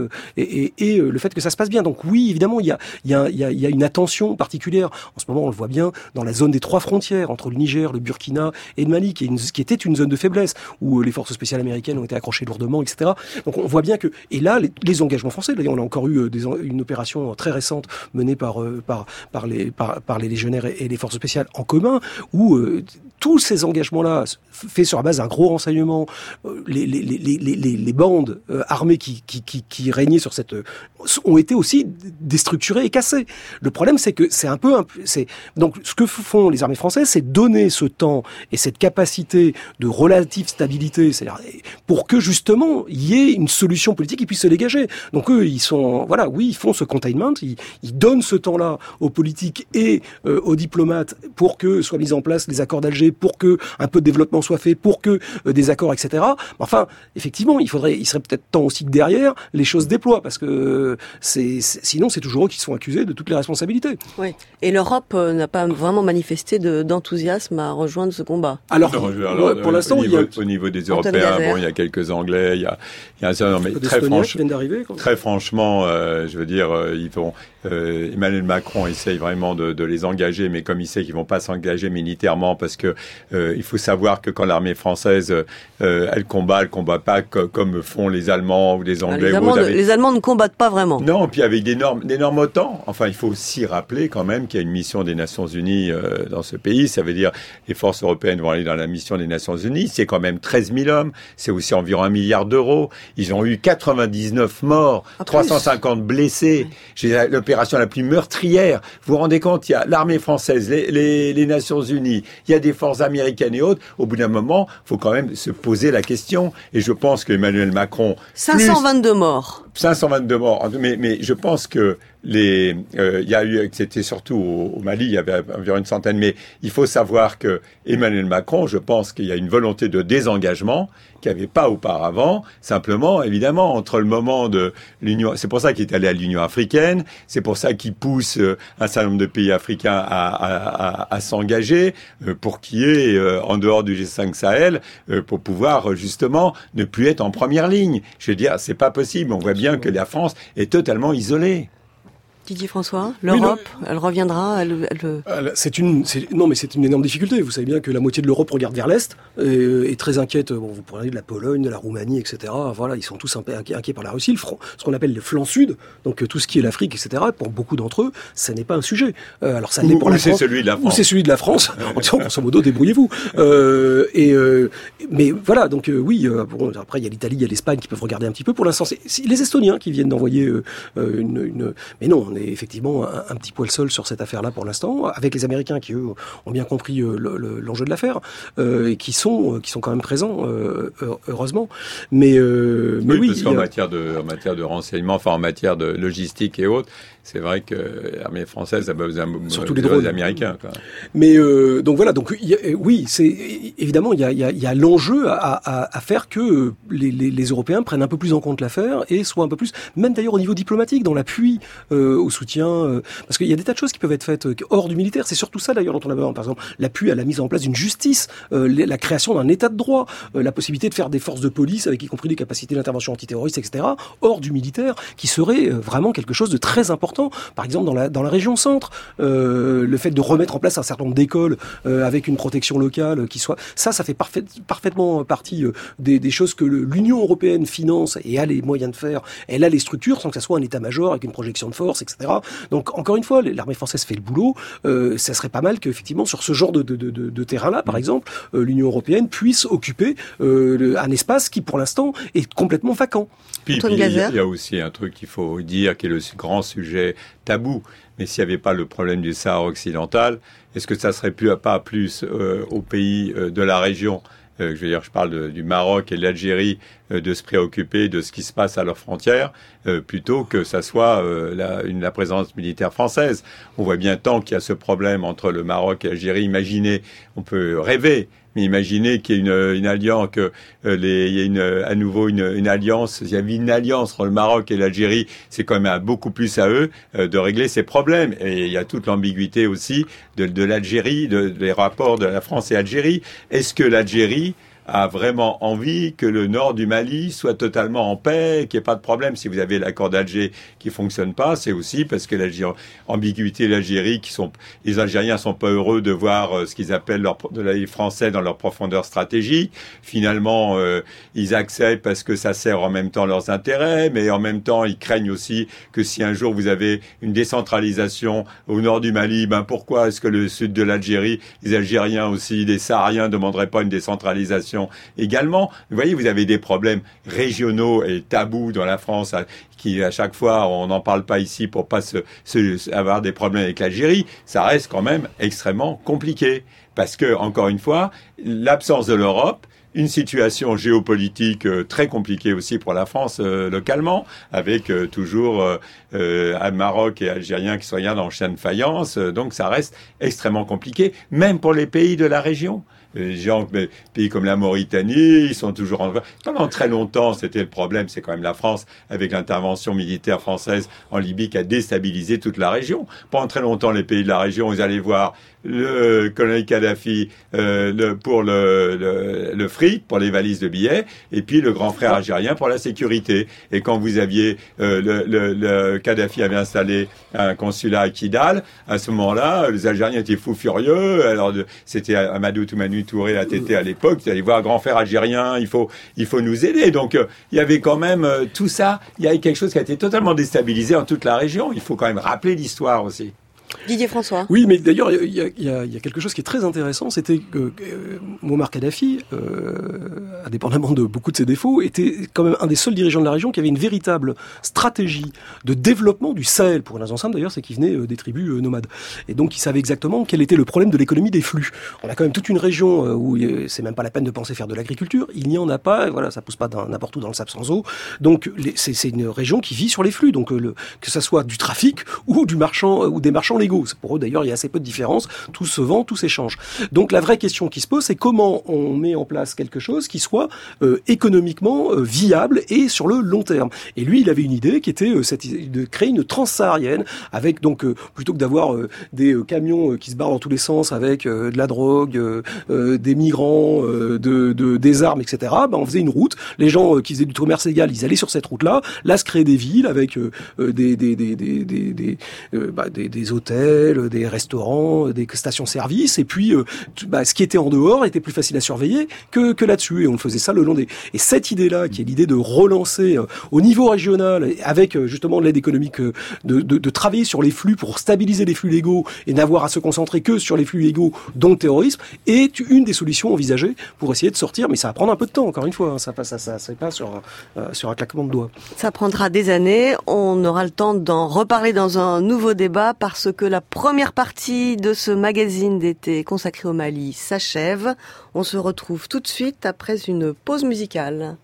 le fait que ça se passe bien. Donc oui, évidemment, il y a une attention particulière. En ce moment, on le voit bien dans la zone des 3 frontières entre le Niger, le Burkina et le Mali, qui était une zone de faiblesse où les forces spéciales américaines ont été accrochées lourdement, etc. Donc on voit bien que et là les engagements français. D'ailleurs, on a encore eu une opération très récente menée par les légionnaires et les forces spéciales en commun où tous ces engagements-là faits sur la base d'un gros renseignement, les bandes armées qui régnaient sur cette ont été aussi déstructurées et cassées. Le problème, c'est que c'est donc ce que font les armées françaises, c'est donner ce temps et cette capacité de relative stabilité, c'est-à-dire pour que justement il y ait une solution politique qui puisse se dégager. Donc eux, ils font ce containment, ils donnent ce temps-là aux politiques et aux diplomates pour que soient mis en place les accords d'Alger, pour que un peu de développement soit fait, pour que des accords, etc. Enfin, effectivement, il serait peut-être temps aussi que derrière les choses déploient, parce que sinon c'est toujours eux qui sont accusés de toutes les responsabilités. Oui. Et l'Europe n'a pas vraiment manifesté d'enthousiasme à rejoindre ce combat. Alors pour l'instant, au niveau des Européens, il y a quelques Anglais, il y a un certain nombre, mais très franchement, je veux dire, Emmanuel Macron essaye vraiment de les engager, mais comme il sait qu'ils vont pas s'engager militairement, parce que il faut savoir que quand l'armée française elle combat pas comme font les Allemands ou les Anglais. Les Allemands ne combattent pas vraiment. Non, puis avec des normes OTAN. Enfin, il faut aussi rappeler quand même qu'il y a une mission des Nations Unies dans ce pays. Ça veut dire les forces européennes vont aller dans la mission des Nations Unies. C'est quand même 13 000 hommes. C'est aussi environ 1 milliard d'euros. Ils ont eu 99 morts, 350 blessés. C'est l'opération la plus meurtrière. Vous vous rendez compte, il y a l'armée française, les Nations Unies, il y a des forces américaines et autres. Au bout d'un moment, il faut quand même se poser la question. Et je pense qu'Emmanuel Macron... 522 morts. 522 morts. Mais je pense que il y a eu, c'était surtout au Mali, il y avait environ une centaine, mais il faut savoir que Emmanuel Macron, je pense qu'il y a une volonté de désengagement qu'il n'y avait pas auparavant. Simplement, évidemment, entre le moment de l'Union, c'est pour ça qu'il est allé à l'Union africaine, c'est pour ça qu'il pousse un certain nombre de pays africains à s'engager pour qu'il y ait, en dehors du G5 Sahel, pour pouvoir justement ne plus être en première ligne. Je veux dire, c'est pas possible. On voit bien que la France est totalement isolée. Didier François, l'Europe, elle reviendra, c'est une énorme difficulté. Vous savez bien que la moitié de l'Europe regarde vers l'Est, est très inquiète. Bon, vous parlez de la Pologne, de la Roumanie, etc. Voilà, ils sont tous un peu inquiets par la Russie. Ce qu'on appelle le flanc sud, donc tout ce qui est l'Afrique, etc. Pour beaucoup d'entre eux, ça n'est pas un sujet. Alors ça l'est pour la France. Ou c'est celui de la France. Ou c'est celui de la France. En disant, grosso modo, débrouillez-vous. Mais voilà, donc oui. Bon, après, il y a l'Italie, il y a l'Espagne qui peuvent regarder un petit peu. Pour l'instant, c'est les Estoniens qui viennent d'envoyer mais non, on est effectivement un petit poil seul sur cette affaire-là pour l'instant, avec les Américains qui, eux, ont bien compris l'enjeu de l'affaire, et qui sont quand même présents, heureusement. Mais oui, parce qu'en matière de renseignement, enfin en matière de logistique et autres, c'est vrai que l'armée française a besoin surtout les drones américains. Quoi. Mais donc voilà, donc oui, c'est évidemment il y a l'enjeu à faire que les Européens prennent un peu plus en compte l'affaire et soient un peu plus, même d'ailleurs au niveau diplomatique, dans l'appui au soutien, parce qu'il y a des tas de choses qui peuvent être faites hors du militaire. C'est surtout ça d'ailleurs dont on a besoin. Par exemple, l'appui à la mise en place d'une justice, la création d'un état de droit, la possibilité de faire des forces de police avec y compris des capacités d'intervention antiterroriste, etc. hors du militaire, qui serait vraiment quelque chose de très important. Par exemple, dans la région centre, le fait de remettre en place un certain nombre d'écoles avec une protection locale qui soit... Ça fait parfaitement partie des choses que l'Union européenne finance et a les moyens de faire. Elle a les structures sans que ça soit un état-major avec une projection de force, etc. Donc, encore une fois, l'armée française fait le boulot. Ça serait pas mal qu'effectivement, sur ce genre de terrain-là, par exemple, l'Union européenne puisse occuper un espace qui, pour l'instant, est complètement vacant. Puis il y a aussi un truc qu'il faut dire, qui est le grand sujet tabou. Mais s'il n'y avait pas le problème du Sahara occidental, est-ce que ça serait pas plus aux pays de la région, je parle du Maroc et de l'Algérie, de se préoccuper de ce qui se passe à leurs frontières, plutôt que ça soit la présence militaire française. On voit bien tant qu'il y a ce problème entre le Maroc et l'Algérie. Imaginez, on peut rêver, mais imaginez qu'il y ait une alliance, il y ait à nouveau une alliance. Il y avait une alliance entre le Maroc et l'Algérie. C'est quand même beaucoup plus à eux de régler ces problèmes. Et il y a toute l'ambiguïté aussi de l'Algérie, des rapports de la France et l'Algérie. Est-ce que l'Algérie a vraiment envie que le nord du Mali soit totalement en paix, qu'il n'y ait pas de problème? Si vous avez l'accord d'Alger qui fonctionne pas, c'est aussi parce que l'ambiguïté de l'Algérie, les Algériens sont pas heureux de voir ce qu'ils appellent les Français dans leur profondeur stratégique. Finalement, ils acceptent parce que ça sert en même temps leurs intérêts, mais en même temps, ils craignent aussi que si un jour vous avez une décentralisation au nord du Mali, pourquoi est-ce que le sud de l'Algérie, les Algériens aussi, les Sahariens, demanderaient pas une décentralisation également? Vous voyez, vous avez des problèmes régionaux et tabous dans la France qui, à chaque fois, on n'en parle pas ici pour pas avoir des problèmes avec l'Algérie. Ça reste quand même extrêmement compliqué. Parce que, encore une fois, l'absence de l'Europe, une situation géopolitique très compliquée aussi pour la France localement, avec toujours un Maroc et Algériens qui sont regardés en chien de faïence. Donc ça reste extrêmement compliqué, même pour les pays de la région. Les pays comme la Mauritanie, ils sont toujours pendant très longtemps, c'était le problème, c'est quand même la France, avec l'intervention militaire française en Libye, qui a déstabilisé toute la région. Pendant très longtemps, les pays de la région, vous allez voir le colonel Kadhafi pour le fric, pour les valises de billets, et puis le grand frère algérien pour la sécurité. Et quand vous aviez le Kadhafi avait installé un consulat à Kidal, à ce moment-là, les Algériens étaient fous furieux. Alors c'était Amadou Toumani Touré, la TT à l'époque. Vous allez voir, grand frère algérien, il faut nous aider. Donc il y avait quand même tout ça. Il y avait quelque chose qui a été totalement déstabilisé en toute la région. Il faut quand même rappeler l'histoire aussi. Didier François. Oui, mais d'ailleurs, il y a quelque chose qui est très intéressant, c'était que Mouammar Kadhafi, indépendamment de beaucoup de ses défauts, était quand même un des seuls dirigeants de la région qui avait une véritable stratégie de développement du Sahel. Pour une raison simple d'ailleurs, c'est qu'il venait des tribus nomades. Et donc, il savait exactement quel était le problème de l'économie des flux. On a quand même toute une région où c'est même pas la peine de penser faire de l'agriculture. Il n'y en a pas, voilà, ça pousse pas n'importe où dans le sable sans eau. Donc, c'est une région qui vit sur les flux. Donc, que ça soit du trafic ou des marchands champs légaux. Pour eux, d'ailleurs, il y a assez peu de différence. Tout se vend, tout s'échange. Donc, la vraie question qui se pose, c'est comment on met en place quelque chose qui soit économiquement viable et sur le long terme. Et lui, il avait une idée qui était de créer une transsaharienne avec donc plutôt que d'avoir des camions qui se barrent dans tous les sens avec de la drogue, des migrants, des armes, etc. On faisait une route. Les gens qui faisaient du commerce égal, ils allaient sur cette route-là. Là, se créaient des villes avec des hôtels, des restaurants, des stations-service. Et puis, ce qui était en dehors était plus facile à surveiller que là-dessus. Et on faisait ça le long des... Et cette idée-là, qui est l'idée de relancer au niveau régional, avec justement l'aide économique, de travailler sur les flux pour stabiliser les flux légaux et n'avoir à se concentrer que sur les flux légaux, dont le terrorisme, est une des solutions envisagées pour essayer de sortir. Mais ça va prendre un peu de temps, encore une fois. Hein. Ça c'est pas sur un claquement de doigts. Ça prendra des années. On aura le temps d'en reparler dans un nouveau débat parce que la première partie de ce magazine d'été consacré au Mali s'achève. On se retrouve tout de suite après une pause musicale.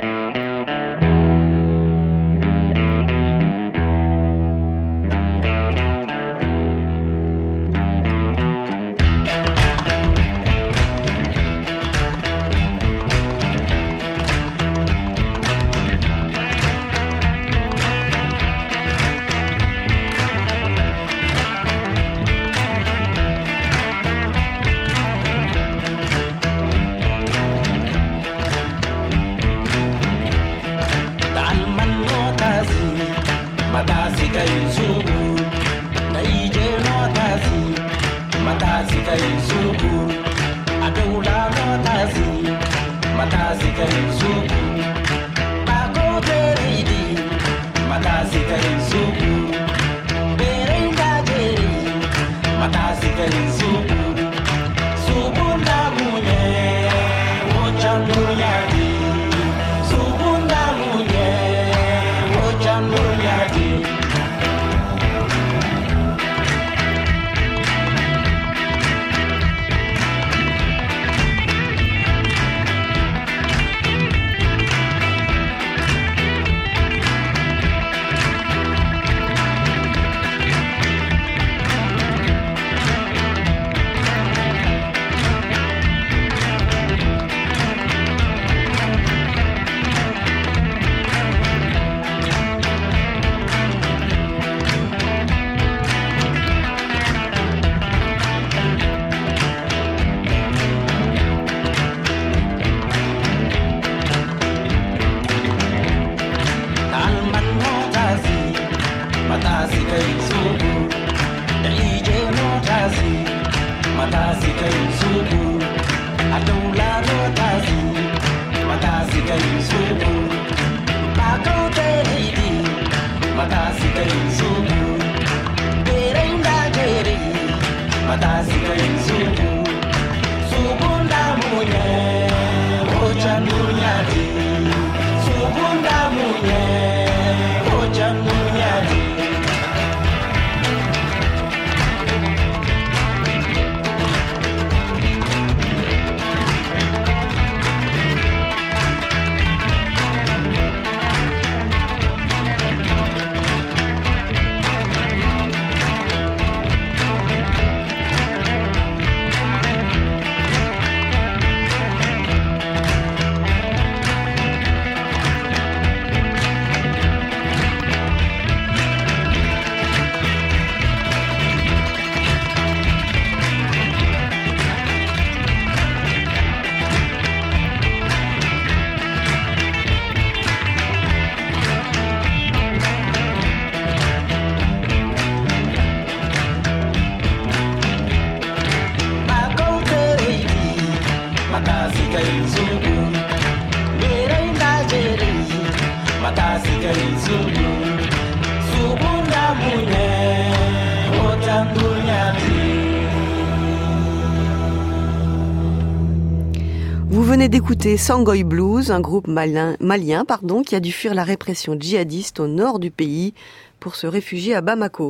Vous venez d'écouter Sangoy Blues, un groupe malien, qui a dû fuir la répression djihadiste au nord du pays pour se réfugier à Bamako.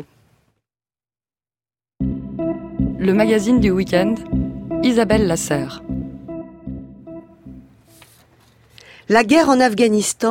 Le magazine du week-end, Isabelle Lasserre. La guerre en Afghanistan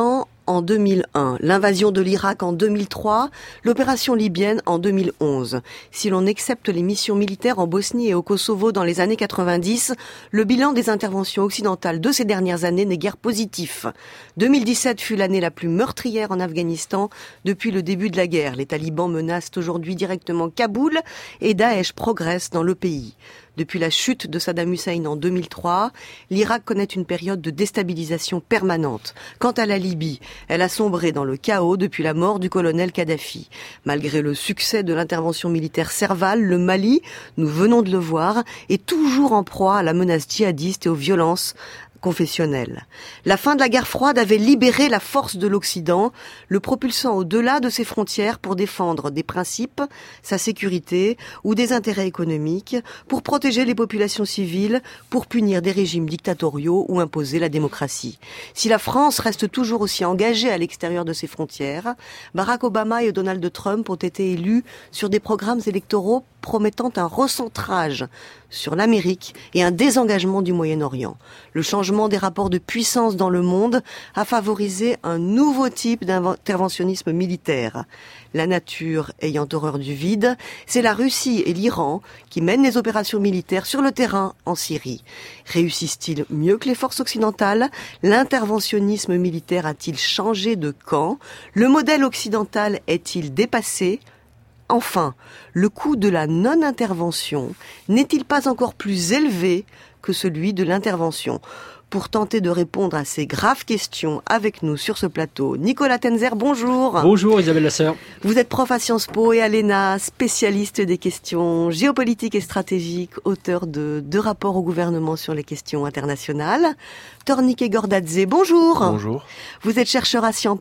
en 2001, l'invasion de l'Irak en 2003, l'opération libyenne en 2011. Si l'on accepte les missions militaires en Bosnie et au Kosovo dans les années 90, le bilan des interventions occidentales de ces dernières années n'est guère positif. 2017 fut l'année la plus meurtrière en Afghanistan depuis le début de la guerre. Les talibans menacent aujourd'hui directement Kaboul et Daesh progresse dans le pays. Depuis la chute de Saddam Hussein en 2003, l'Irak connaît une période de déstabilisation permanente. Quant à la Libye, elle a sombré dans le chaos depuis la mort du colonel Kadhafi. Malgré le succès de l'intervention militaire Serval, le Mali, nous venons de le voir, est toujours en proie à la menace djihadiste et aux violences confessionnelle. La fin de la guerre froide avait libéré la force de l'Occident, le propulsant au-delà de ses frontières pour défendre des principes, sa sécurité ou des intérêts économiques, pour protéger les populations civiles, pour punir des régimes dictatoriaux ou imposer la démocratie. Si la France reste toujours aussi engagée à l'extérieur de ses frontières, Barack Obama et Donald Trump ont été élus sur des programmes électoraux promettant un recentrage sur l'Amérique et un désengagement du Moyen-Orient. Le changement des rapports de puissance dans le monde a favorisé un nouveau type d'interventionnisme militaire. La nature ayant horreur du vide, c'est la Russie et l'Iran qui mènent les opérations militaires sur le terrain en Syrie. Réussissent-ils mieux que les forces occidentales? L'interventionnisme militaire a-t-il changé de camp? Le modèle occidental est-il dépassé? Enfin, le coût de la non-intervention n'est-il pas encore plus élevé que celui de l'intervention? Pour tenter de répondre à ces graves questions avec nous sur ce plateau, Nicolas Tenzer, bonjour. Bonjour Isabelle Lasserre. Vous êtes prof à Sciences Po et à l'ENA, spécialiste des questions géopolitiques et stratégiques, auteur de 2 rapports au gouvernement sur les questions internationales. Tornike Gordadze, bonjour. Bonjour. Vous êtes chercheur à Sciences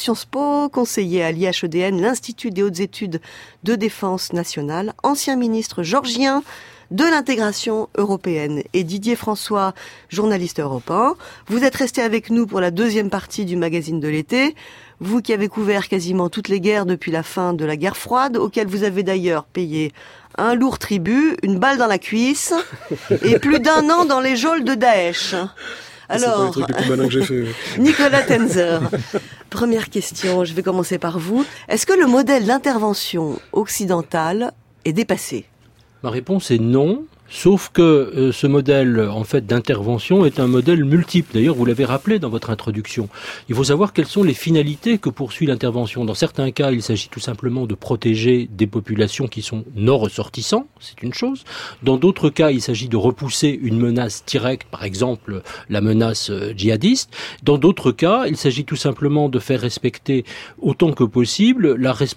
Po, conseiller à l'IHEDN, l'Institut des hautes études de défense nationale, ancien ministre georgien de l'intégration européenne. Et Didier François, journaliste européen, vous êtes resté avec nous pour la 2e partie du magazine de l'été. Vous qui avez couvert quasiment toutes les guerres depuis la fin de la guerre froide, auquel vous avez d'ailleurs payé un lourd tribut, une balle dans la cuisse et plus d'1 an dans les geôles de Daesh. Alors, c'est pas le truc le plus malin que j'ai fait. Nicolas Tenzer, première question, je vais commencer par vous. Est-ce que le modèle d'intervention occidentale est dépassé ? Ma réponse est non. Sauf que ce modèle en fait d'intervention est un modèle multiple. D'ailleurs, vous l'avez rappelé dans votre introduction. Il faut savoir quelles sont les finalités que poursuit l'intervention. Dans certains cas, il s'agit tout simplement de protéger des populations qui sont non ressortissants, c'est une chose. Dans d'autres cas, il s'agit de repousser une menace directe, par exemple la menace djihadiste. Dans d'autres cas, il s'agit tout simplement de faire respecter autant que possible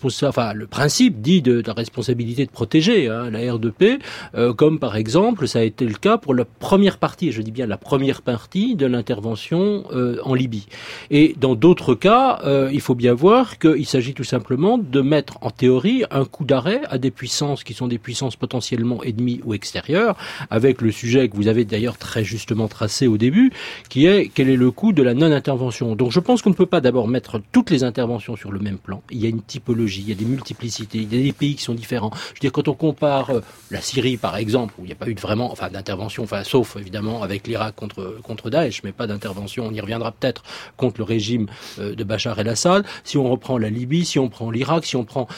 le principe dit de la responsabilité de protéger, la R2P, comme par exemple, ça a été le cas pour la première partie, et je dis bien la première partie de l'intervention en Libye. Et dans d'autres cas, il faut bien voir qu'il s'agit tout simplement de mettre en théorie un coup d'arrêt à des puissances qui sont des puissances potentiellement ennemies ou extérieures, avec le sujet que vous avez d'ailleurs très justement tracé au début, qui est quel est le coût de la non-intervention. Donc je pense qu'on ne peut pas d'abord mettre toutes les interventions sur le même plan. Il y a une typologie, il y a des multiplicités, il y a des pays qui sont différents. Je veux dire, quand on compare la Syrie par exemple, où il n'y a pas eu d'intervention, sauf évidemment avec l'Irak contre Daesh, mais pas d'intervention, on y reviendra peut-être, contre le régime de Bachar el-Assad. Si on reprend la Libye, si on prend l'Irak, si on prend,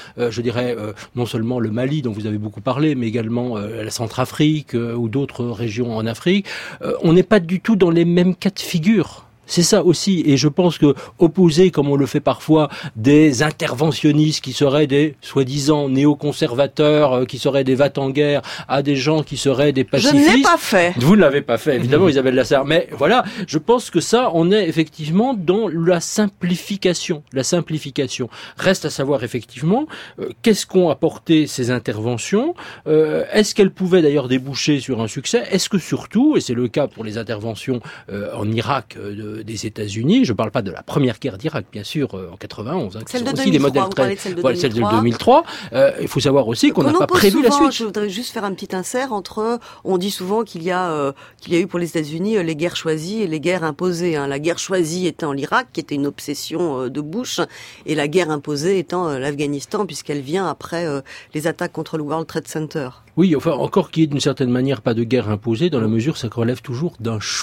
non seulement le Mali dont vous avez beaucoup parlé, mais également la Centrafrique ou d'autres régions en Afrique, on n'est pas du tout dans les mêmes cas de figure. C'est ça aussi, et je pense que opposer, comme on le fait parfois, des interventionnistes qui seraient des soi-disant néoconservateurs, qui seraient des va-t-en-guerre, à des gens qui seraient des pacifistes. Je ne l'ai pas fait. Vous ne l'avez pas fait, évidemment, Isabelle Lasserre. Mais voilà, je pense que ça, on est effectivement dans la simplification. La simplification. Reste à savoir effectivement, qu'est-ce qu'ont apporté ces interventions, est-ce qu'elles pouvaient d'ailleurs déboucher sur un succès, est-ce que surtout, et c'est le cas pour les interventions en Irak des États-Unis, je ne parle pas de la première guerre d'Irak, bien sûr, en 91, qui celle sont de aussi 2003, des modèles très... Celle de 2003. Il faut savoir aussi qu'on n'a pas prévu la suite. Je voudrais juste faire un petit insert entre... On dit souvent qu'il y a eu pour les États-Unis les guerres choisies et les guerres imposées. La guerre choisie étant l'Irak, qui était une obsession de Bush, et la guerre imposée étant l'Afghanistan, puisqu'elle vient après les attaques contre le World Trade Center. Oui, enfin, encore qu'il y ait d'une certaine manière pas de guerre imposée, dans la mesure où ça relève toujours d'un choix.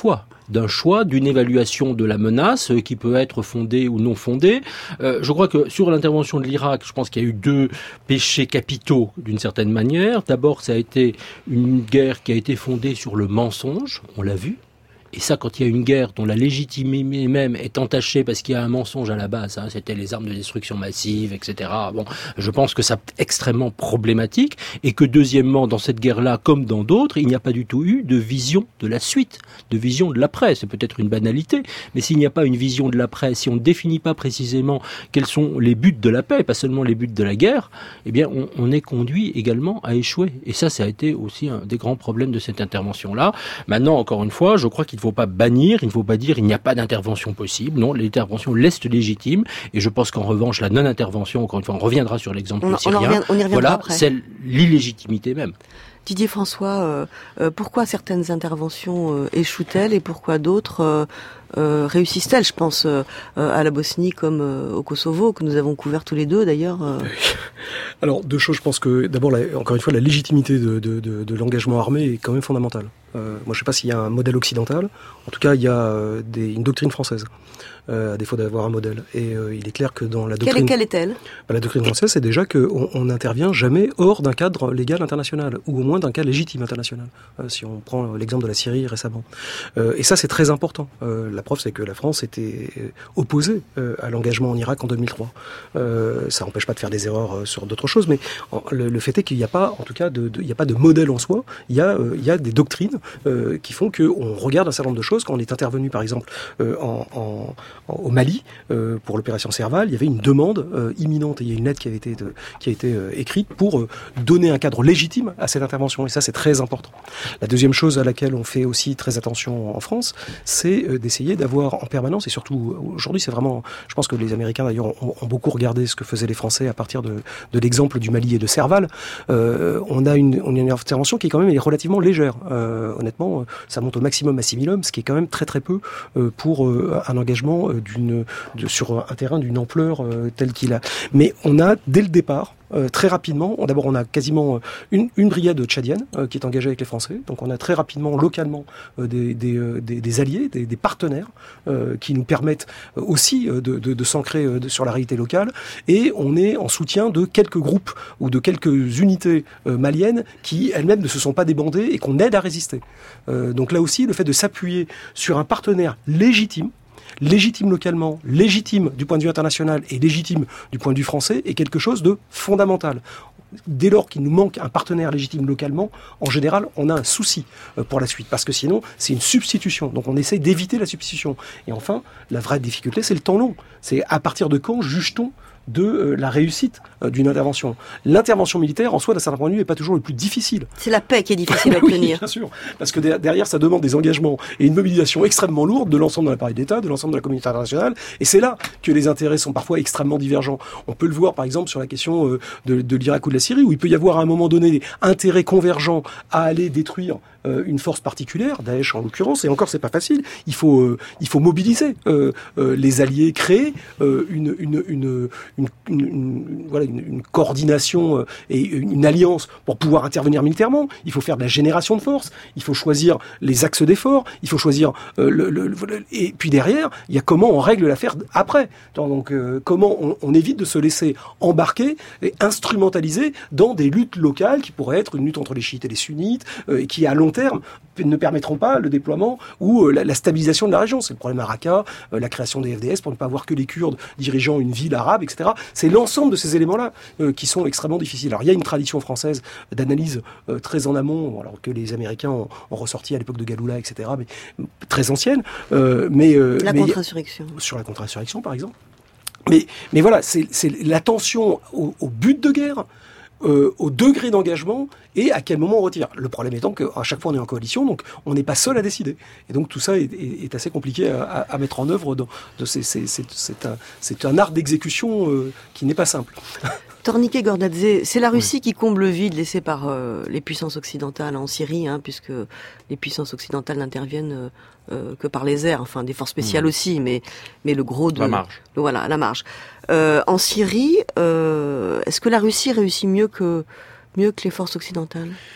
d'un choix, d'une évaluation de la menace qui peut être fondée ou non fondée. Je crois que sur l'intervention de l'Irak, je pense qu'il y a eu 2 péchés capitaux d'une certaine manière. D'abord, ça a été une guerre qui a été fondée sur le mensonge, on l'a vu. Et ça, quand il y a une guerre dont la légitimité même est entachée parce qu'il y a un mensonge à la base, c'était les armes de destruction massive, etc. Bon, je pense que c'est extrêmement problématique et que deuxièmement, dans cette guerre-là, comme dans d'autres, il n'y a pas du tout eu de vision de la suite, de vision de l'après. C'est peut-être une banalité, mais s'il n'y a pas une vision de l'après, si on ne définit pas précisément quels sont les buts de la paix, pas seulement les buts de la guerre, eh bien, on est conduit également à échouer. Et ça a été aussi un des grands problèmes de cette intervention-là. Maintenant, encore une fois, je crois qu'il ne faut pas bannir, il ne faut pas dire il n'y a pas d'intervention possible. Non, l'intervention reste légitime. Et je pense qu'en revanche, la non-intervention, encore une fois, on reviendra sur l'exemple syrien. On y reviendra voilà, après. c'est l'illégitimité même. Didier François, pourquoi certaines interventions échouent-elles et pourquoi d'autres réussissent-elles? Je pense à la Bosnie comme au Kosovo, que nous avons couvert tous les deux d'ailleurs. Alors, 2 choses. Je pense que d'abord, encore une fois, la légitimité de l'engagement armé est quand même fondamentale. Moi, je ne sais pas s'il y a un modèle occidental. En tout cas, il y a une doctrine française, à défaut d'avoir un modèle. Et il est clair que dans la doctrine... Quelle est-elle? La doctrine française, c'est déjà qu'on n'intervient jamais hors d'un cadre légal international, ou au moins d'un cadre légitime international, si on prend l'exemple de la Syrie récemment. Et ça, c'est très important. La preuve, c'est que la France était opposée à l'engagement en Irak en 2003. Ça n'empêche pas de faire des erreurs sur d'autres choses, mais le fait est qu'il n'y a pas, en tout cas, il n'y a pas de modèle en soi. Il y a des doctrines qui font qu'on regarde un certain nombre de choses. Quand on est intervenu, par exemple, au Mali, pour l'opération Serval, il y avait une demande imminente, et il y a une lettre qui a été écrite pour donner un cadre légitime à cette intervention, et ça, c'est très important. La deuxième chose à laquelle on fait aussi très attention en France, c'est d'essayer d'avoir en permanence, et surtout aujourd'hui, c'est vraiment, je pense que les Américains d'ailleurs ont beaucoup regardé ce que faisaient les Français à partir de l'exemple du Mali et de Serval. On a une intervention qui est quand même relativement légère. Honnêtement, ça monte au maximum à 6 000 hommes, ce qui est quand même très très peu pour un engagement sur un terrain d'une ampleur telle qu'il a. Mais on a, dès le départ, très rapidement, d'abord on a quasiment une brigade tchadienne qui est engagée avec les Français, donc on a très rapidement, localement, des alliés, des partenaires qui nous permettent aussi de s'ancrer sur la réalité locale, et on est en soutien de quelques groupes ou de quelques unités maliennes qui elles-mêmes ne se sont pas débandées et qu'on aide à résister. Donc là aussi, le fait de s'appuyer sur un partenaire légitime localement, légitime du point de vue international et légitime du point de vue français est quelque chose de fondamental. Dès lors qu'il nous manque un partenaire légitime localement, en général, on a un souci pour la suite, parce que sinon, c'est une substitution. Donc on essaye d'éviter la substitution. Et enfin, la vraie difficulté, c'est le temps long. C'est à partir de quand juge-t-on de la réussite d'une intervention. L'intervention militaire, en soi, d'un certain point de vue, n'est pas toujours le plus difficile. C'est la paix qui est difficile à obtenir. Oui, bien sûr. Parce que derrière, ça demande des engagements et une mobilisation extrêmement lourde de l'ensemble de l'appareil d'État, de l'ensemble de la communauté internationale. Et c'est là que les intérêts sont parfois extrêmement divergents. On peut le voir, par exemple, sur la question de l'Irak ou de la Syrie, où il peut y avoir à un moment donné des intérêts convergents à aller détruire une force particulière, Daesh en l'occurrence, et encore c'est pas facile. Il faut mobiliser les alliés, créer une coordination et une alliance pour pouvoir intervenir militairement. Il faut faire de la génération de force. Il faut choisir les axes d'effort. Il faut choisir et puis derrière, il y a comment on règle l'affaire après. Donc comment on évite de se laisser embarquer et instrumentaliser dans des luttes locales qui pourraient être une lutte entre les chiites et les sunnites et qui à long terme ne permettront pas le déploiement ou la stabilisation de la région. C'est le problème à Raqqa, la création des FDS pour ne pas avoir que les Kurdes dirigeant une ville arabe, etc. C'est l'ensemble de ces éléments-là qui sont extrêmement difficiles. Alors il y a une tradition française d'analyse très en amont, alors que les Américains ont ressorti à l'époque de Galula, etc. Mais très ancienne. La contre-insurrection. Sur la contre-insurrection, par exemple. Mais voilà, c'est l'attention au but de guerre, au degré d'engagement et à quel moment on retire. Le problème étant qu'à chaque fois on est en coalition, donc on n'est pas seul à décider. Et donc tout ça est assez compliqué à mettre en œuvre. C'est un art d'exécution qui n'est pas simple. Tornike Gordadze, c'est la Russie qui comble le vide laissé par les puissances occidentales en Syrie, puisque les puissances occidentales n'interviennent que par les airs, enfin des forces spéciales aussi, mais le gros de... La marge. Voilà, la marge. En Syrie, est-ce que la Russie réussit mieux que les forces occidentales ?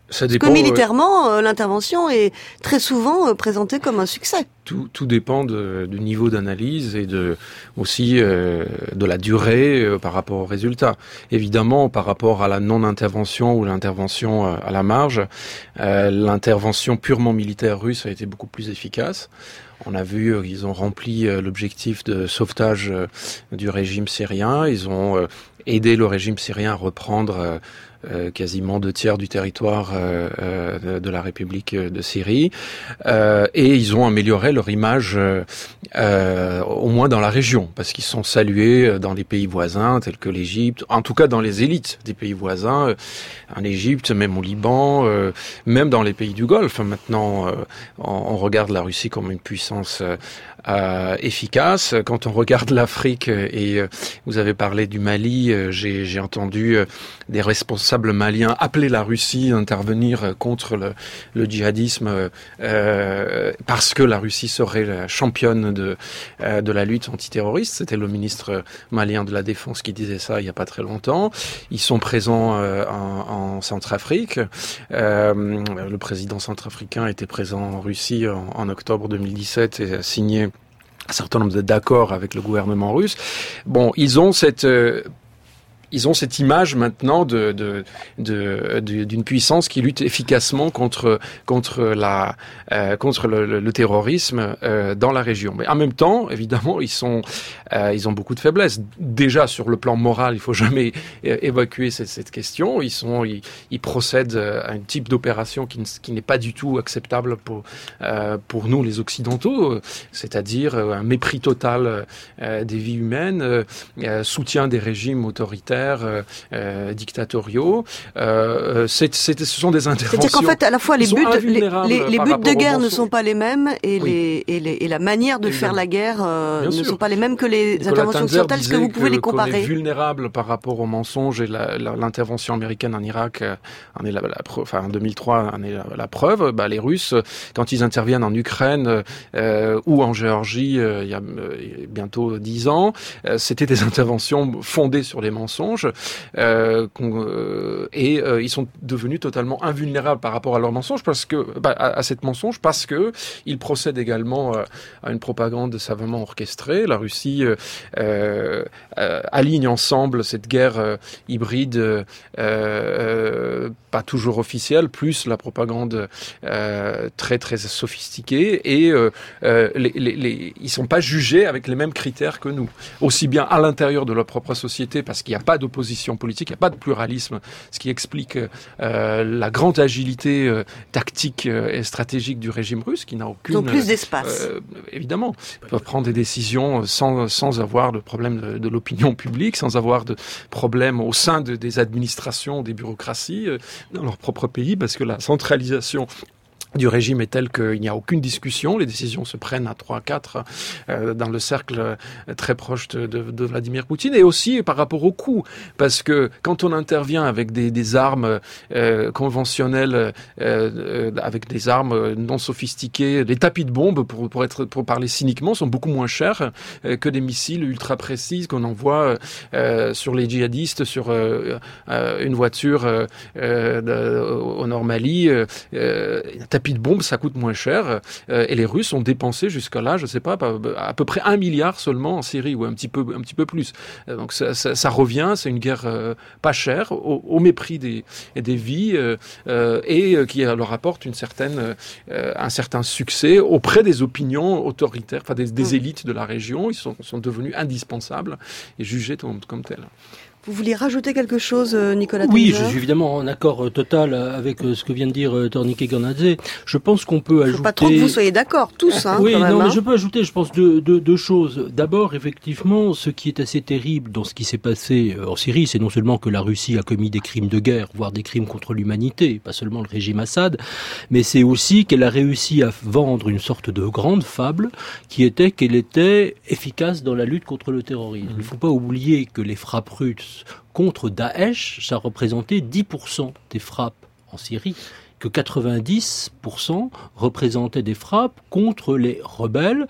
Ça dépend, parce que militairement, l'intervention est très souvent présentée comme un succès. Tout dépend du niveau d'analyse et aussi de la durée par rapport aux résultats. Évidemment, par rapport à la non-intervention ou l'intervention à la marge, l'intervention purement militaire russe a été beaucoup plus efficace. On a vu qu'ils ont rempli l'objectif de sauvetage du régime syrien. Ils ont aidé le régime syrien à reprendre quasiment 2/3 du territoire de la République de Syrie, et ils ont amélioré leur image au moins dans la région, parce qu'ils sont salués dans les pays voisins tels que l'Égypte, en tout cas dans les élites des pays voisins, en Égypte, même au Liban, même dans les pays du Golfe. Maintenant, on regarde la Russie comme une puissance efficace. Quand on regarde l'Afrique, et vous avez parlé du Mali, j'ai entendu des responsables maliens appeler la Russie à intervenir contre le djihadisme parce que la Russie serait la championne de la lutte antiterroriste. C'était le ministre malien de la Défense qui disait ça il n'y a pas très longtemps. Ils sont présents en Centrafrique. Le président centrafricain était présent en Russie en octobre 2017 et a signé un certain nombre d'accords avec le gouvernement russe. Bon, ils ont cette image maintenant d'une puissance qui lutte efficacement contre le terrorisme dans la région. Mais en même temps, évidemment, ils ont beaucoup de faiblesses. Déjà sur le plan moral, il faut jamais évacuer cette question. Ils procèdent à un type d'opération qui n'est pas du tout acceptable pour nous les Occidentaux, c'est-à-dire un mépris total des vies humaines, soutien des régimes autoritaires, dictatoriaux. Ce sont des interventions. C'est-à-dire qu'en fait, à la fois les buts de guerre ne sont pas les mêmes et la manière de faire la guerre ne sont pas les mêmes que les interventions occidentales. Est-ce que vous pouvez les comparer? On est vulnérable par rapport aux mensonges, et l'intervention américaine en Irak en 2003 en est la preuve. Les Russes, quand ils interviennent en Ukraine ou en Géorgie il y a bientôt 10 ans, c'était des interventions fondées sur les mensonges. Ils sont devenus totalement invulnérables par rapport à leurs mensonges, à cette mensonge, parce que ils procèdent également à une propagande savamment orchestrée. La Russie aligne ensemble cette guerre hybride, pas toujours officielle, plus la propagande très très sophistiquée, et ils sont pas jugés avec les mêmes critères que nous, aussi bien à l'intérieur de leur propre société, parce qu'il n'y a pas d'opposition politique, il n'y a pas de pluralisme, ce qui explique la grande agilité tactique et stratégique du régime russe, qui n'a aucune... Ils ont plus d'espace. Évidemment. Ils peuvent prendre des décisions sans avoir de problème de l'opinion publique, sans avoir de problème au sein des administrations, des bureaucraties dans leur propre pays, parce que la centralisation du régime est tel qu'il n'y a aucune discussion, les décisions se prennent à 3-4 dans le cercle très proche de Vladimir Poutine, et aussi par rapport aux coûts, parce que quand on intervient avec des armes conventionnelles, avec des armes non sophistiquées, les tapis de bombes, pour parler cyniquement, sont beaucoup moins chers que des missiles ultra précis qu'on envoie sur les djihadistes, sur une voiture au Nord-Mali. Tapis de bombes, ça coûte moins cher, et les Russes ont dépensé jusqu'à là, je sais pas, à peu près 1 milliard seulement en Syrie, ou un petit peu plus. Donc ça revient, c'est une guerre pas chère, au mépris des vies, et qui leur apporte un certain succès auprès des opinions autoritaires, enfin des élites de la région. Ils sont devenus indispensables et jugés comme tels. Vous vouliez rajouter quelque chose, Nicolas Tenzer ? Oui, je suis évidemment en accord total avec ce que vient de dire Tornike Gernadze. Je pense qu'on peut ajouter... Il ne faut pas trop que vous soyez d'accord, tous. Oui, quand même, mais je peux ajouter, je pense, deux choses. D'abord, effectivement, ce qui est assez terrible dans ce qui s'est passé en Syrie, c'est non seulement que la Russie a commis des crimes de guerre, voire des crimes contre l'humanité, pas seulement le régime Assad, mais c'est aussi qu'elle a réussi à vendre une sorte de grande fable qui était qu'elle était efficace dans la lutte contre le terrorisme. Il ne faut pas oublier que les frappes russes contre Daesh, ça représentait 10% des frappes en Syrie, que 90% représentaient des frappes contre les rebelles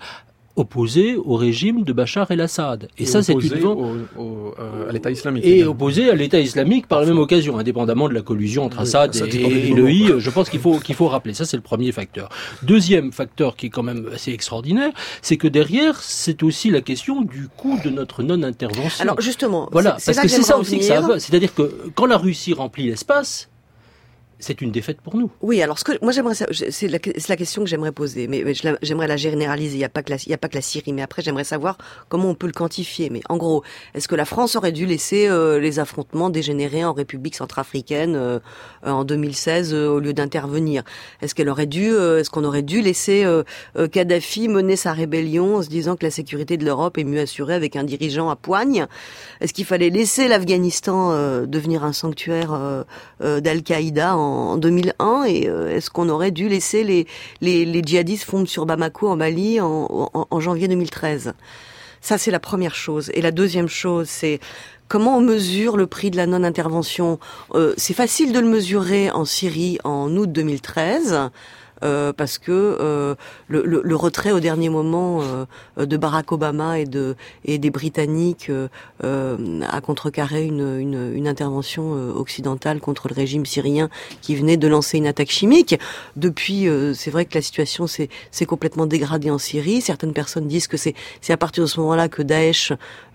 opposé au régime de Bachar el-Assad. Et ça, c'est une à l'État islamique. Et opposé à l'État islamique par la même occasion, indépendamment de la collusion entre Assad et le I. Je pense qu'il faut rappeler. Ça, c'est le premier facteur. Deuxième facteur qui est quand même assez extraordinaire, c'est que derrière, c'est aussi la question du coût de notre non-intervention. Alors justement, voilà, c'est parce que c'est ça aussi que ça veut. C'est-à-dire que quand la Russie remplit l'espace, c'est une défaite pour nous. Oui, alors moi j'aimerais, c'est la question que j'aimerais poser, mais j'aimerais la généraliser. Il y a pas que la Syrie, mais après j'aimerais savoir comment on peut le quantifier. Mais en gros, est-ce que la France aurait dû laisser les affrontements dégénérer en République centrafricaine en 2016 au lieu d'intervenir? Est-ce qu'on aurait dû laisser Kadhafi mener sa rébellion en se disant que la sécurité de l'Europe est mieux assurée avec un dirigeant à poigne? Est-ce qu'il fallait laisser l'Afghanistan devenir un sanctuaire d'Al-Qaïda en 2001, et est-ce qu'on aurait dû laisser les djihadistes fondre sur Bamako en Mali en janvier 2013? Ça, c'est la première chose. Et la deuxième chose, c'est comment on mesure le prix de la non-intervention. C'est facile de le mesurer en Syrie en août 2013, parce que le retrait au dernier moment de Barack Obama et des Britanniques a contrecarré une intervention occidentale contre le régime syrien qui venait de lancer une attaque chimique. Depuis, c'est vrai que la situation s'est complètement dégradée en Syrie. Certaines personnes disent que c'est à partir de ce moment-là que Daesh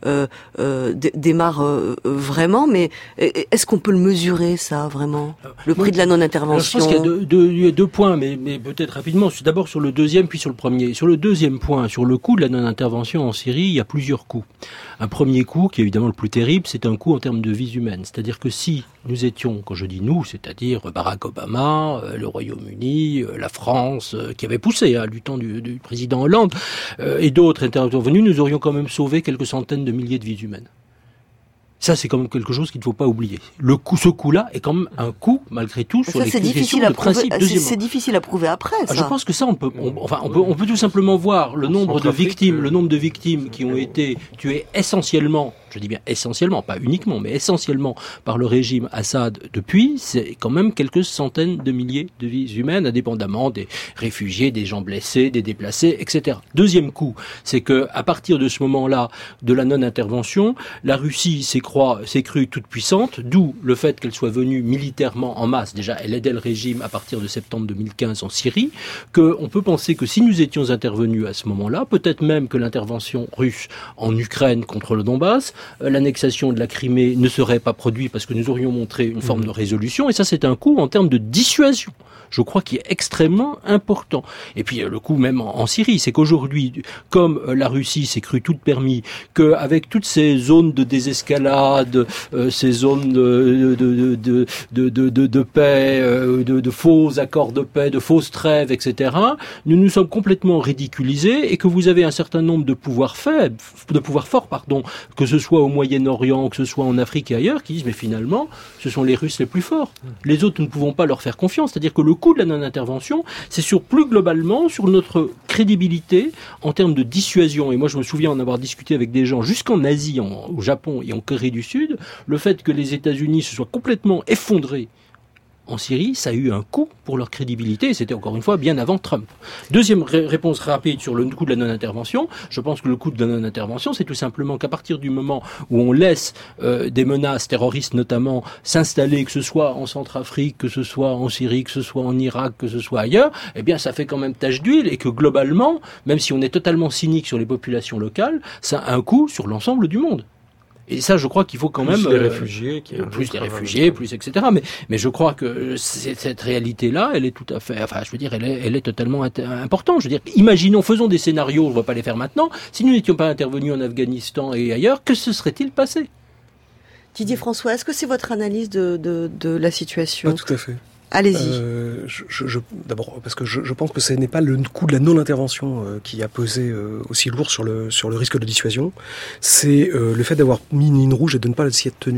démarre vraiment, mais est-ce qu'on peut le mesurer, ça, vraiment, le prix de la non-intervention? Je pense qu'il y a deux points, mais peut-être rapidement. D'abord sur le deuxième, puis sur le premier. Sur le deuxième point, sur le coût de la non-intervention en Syrie, il y a plusieurs coûts. Un premier coût, qui est évidemment le plus terrible, c'est un coût en termes de vies humaines. C'est-à-dire que si nous étions, quand je dis nous, c'est-à-dire Barack Obama, le Royaume-Uni, la France, qui avait poussé du temps du président Hollande, et d'autres intervenus, nous aurions quand même sauvé quelques centaines de milliers de vies humaines. Ça, c'est quand même quelque chose qu'il ne faut pas oublier. Ce coût-là est quand même un coût, malgré tout, sur les questions de principe. C'est difficile à prouver après, ça. Je pense que ça, on peut tout simplement voir le nombre de victimes qui ont été tuées essentiellement, je dis bien essentiellement, pas uniquement, mais essentiellement par le régime Assad depuis, c'est quand même quelques centaines de milliers de vies humaines, indépendamment des réfugiés, des gens blessés, des déplacés, etc. Deuxième coup, c'est que à partir de ce moment-là, de la non-intervention, la Russie s'est crue toute puissante, d'où le fait qu'elle soit venue militairement en masse. Déjà, elle aidait le régime à partir de septembre 2015 en Syrie, qu'on peut penser que si nous étions intervenus à ce moment-là, peut-être même que l'intervention russe en Ukraine contre le Donbass, l'annexation de la Crimée ne serait pas produite parce que nous aurions montré une forme de résolution, et ça c'est un coup en termes de dissuasion. Je crois qu'il est extrêmement important. Et puis le coup même en Syrie, c'est qu'aujourd'hui, comme la Russie s'est crue toute permis, qu'avec toutes ces zones de désescalade, ces zones de paix, de faux accords de paix, de fausses trêves, etc., nous nous sommes complètement ridiculisés, et que vous avez un certain nombre de pouvoirs forts, que ce soit au Moyen-Orient, que ce soit en Afrique et ailleurs, qui disent mais finalement, ce sont les Russes les plus forts. Les autres, nous ne pouvons pas leur faire confiance. C'est-à-dire que le coût de la non-intervention, c'est plus globalement sur notre crédibilité en termes de dissuasion. Et moi, je me souviens en avoir discuté avec des gens jusqu'en Asie, au Japon et en Corée du Sud, le fait que les États-Unis se soient complètement effondrés en Syrie, ça a eu un coût pour leur crédibilité, et c'était encore une fois bien avant Trump. Deuxième réponse rapide sur le coût de la non-intervention, je pense que le coût de la non-intervention, c'est tout simplement qu'à partir du moment où on laisse des menaces terroristes notamment s'installer, que ce soit en Centrafrique, que ce soit en Syrie, que ce soit en Irak, que ce soit ailleurs, eh bien ça fait quand même tache d'huile, et que globalement, même si on est totalement cynique sur les populations locales, ça a un coût sur l'ensemble du monde. Et ça, je crois qu'il faut quand même... Plus des réfugiés. Plus etc. Mais je crois que cette réalité-là, elle est tout à fait... elle est totalement importante. Je veux dire, imaginons, faisons des scénarios, on ne va pas les faire maintenant. Si nous n'étions pas intervenus en Afghanistan et ailleurs, que se serait-il passé? Didier François, est-ce que c'est votre analyse de la situation? Pas tout à fait. Allez-y. D'abord, parce que je pense que ce n'est pas le coût de la non-intervention qui a pesé aussi lourd sur le risque de dissuasion. C'est le fait d'avoir mis une ligne rouge et de ne pas s'y être tenu.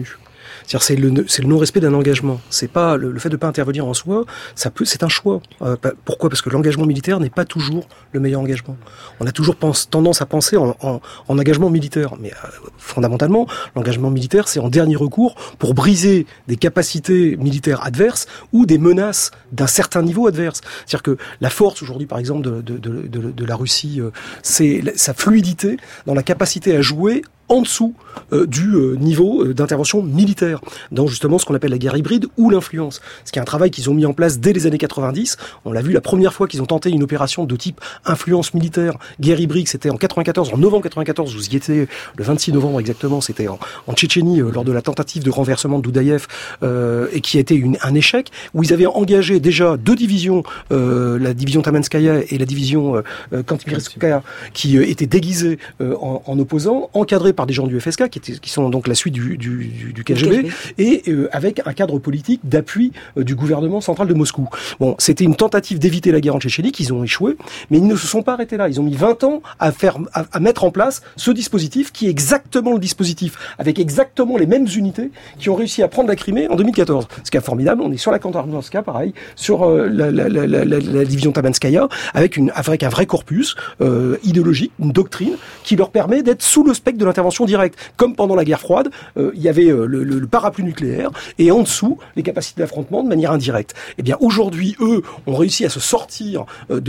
C'est-à-dire c'est le non-respect d'un engagement. C'est pas le fait de pas intervenir en soi. C'est un choix. Pourquoi ? Parce que l'engagement militaire n'est pas toujours le meilleur engagement. On a toujours tendance à penser en engagement militaire, mais fondamentalement, l'engagement militaire, c'est en dernier recours pour briser des capacités militaires adverses ou des menaces d'un certain niveau adverse. C'est-à-dire que la force aujourd'hui, par exemple, de la Russie, c'est sa fluidité dans la capacité à jouer en dessous du niveau d'intervention militaire, dans justement ce qu'on appelle la guerre hybride ou l'influence. Ce qui est un travail qu'ils ont mis en place dès les années 90. On l'a vu la première fois qu'ils ont tenté une opération de type influence militaire, guerre hybride, c'était en novembre 94, vous y étiez le 26 novembre exactement, c'était en Tchétchénie lors de la tentative de renversement de Doudaïev et qui a été un échec, où ils avaient engagé déjà 2 divisions, la division Tamanskaya et la division Kantimirskaya, qui étaient déguisées en opposants, encadrés par des gens du FSK, qui sont donc la suite du KGB, et avec un cadre politique d'appui du gouvernement central de Moscou. Bon, c'était une tentative d'éviter la guerre en Tchétchénie, qu'ils ont échoué, mais ils ne se sont pas arrêtés là. Ils ont mis 20 ans à mettre en place ce dispositif, qui est exactement le dispositif, avec exactement les mêmes unités, qui ont réussi à prendre la Crimée en 2014. Ce qui est formidable, on est sur la Kantarskaya, pareil, sur la division Tamanskaya, avec un vrai corpus idéologique, une doctrine, qui leur permet d'être sous le spectre de l'intervention directe. Comme pendant la guerre froide, il y avait le parapluie nucléaire, et en dessous, les capacités d'affrontement de manière indirecte. Eh bien, aujourd'hui, eux ont réussi à se sortir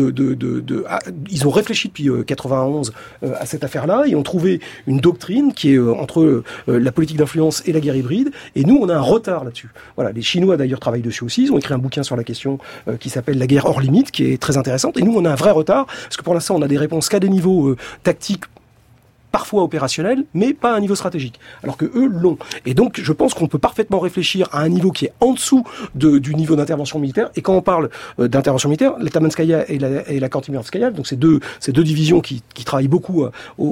ils ont réfléchi depuis 91 à cette affaire-là, et ont trouvé une doctrine qui est entre la politique d'influence et la guerre hybride, et nous, on a un retard là-dessus. Voilà, les Chinois, d'ailleurs, travaillent dessus aussi. Ils ont écrit un bouquin sur la question qui s'appelle La guerre hors limite, qui est très intéressante, et nous, on a un vrai retard, parce que pour l'instant, on a des réponses qu'à des niveaux tactiques, parfois opérationnel, mais pas à un niveau stratégique. Alors que eux l'ont. Et donc, je pense qu'on peut parfaitement réfléchir à un niveau qui est en dessous du niveau d'intervention militaire. Et quand on parle d'intervention militaire, la Tamanskaya et la Kantimirskaya, donc ces deux divisions qui travaillent beaucoup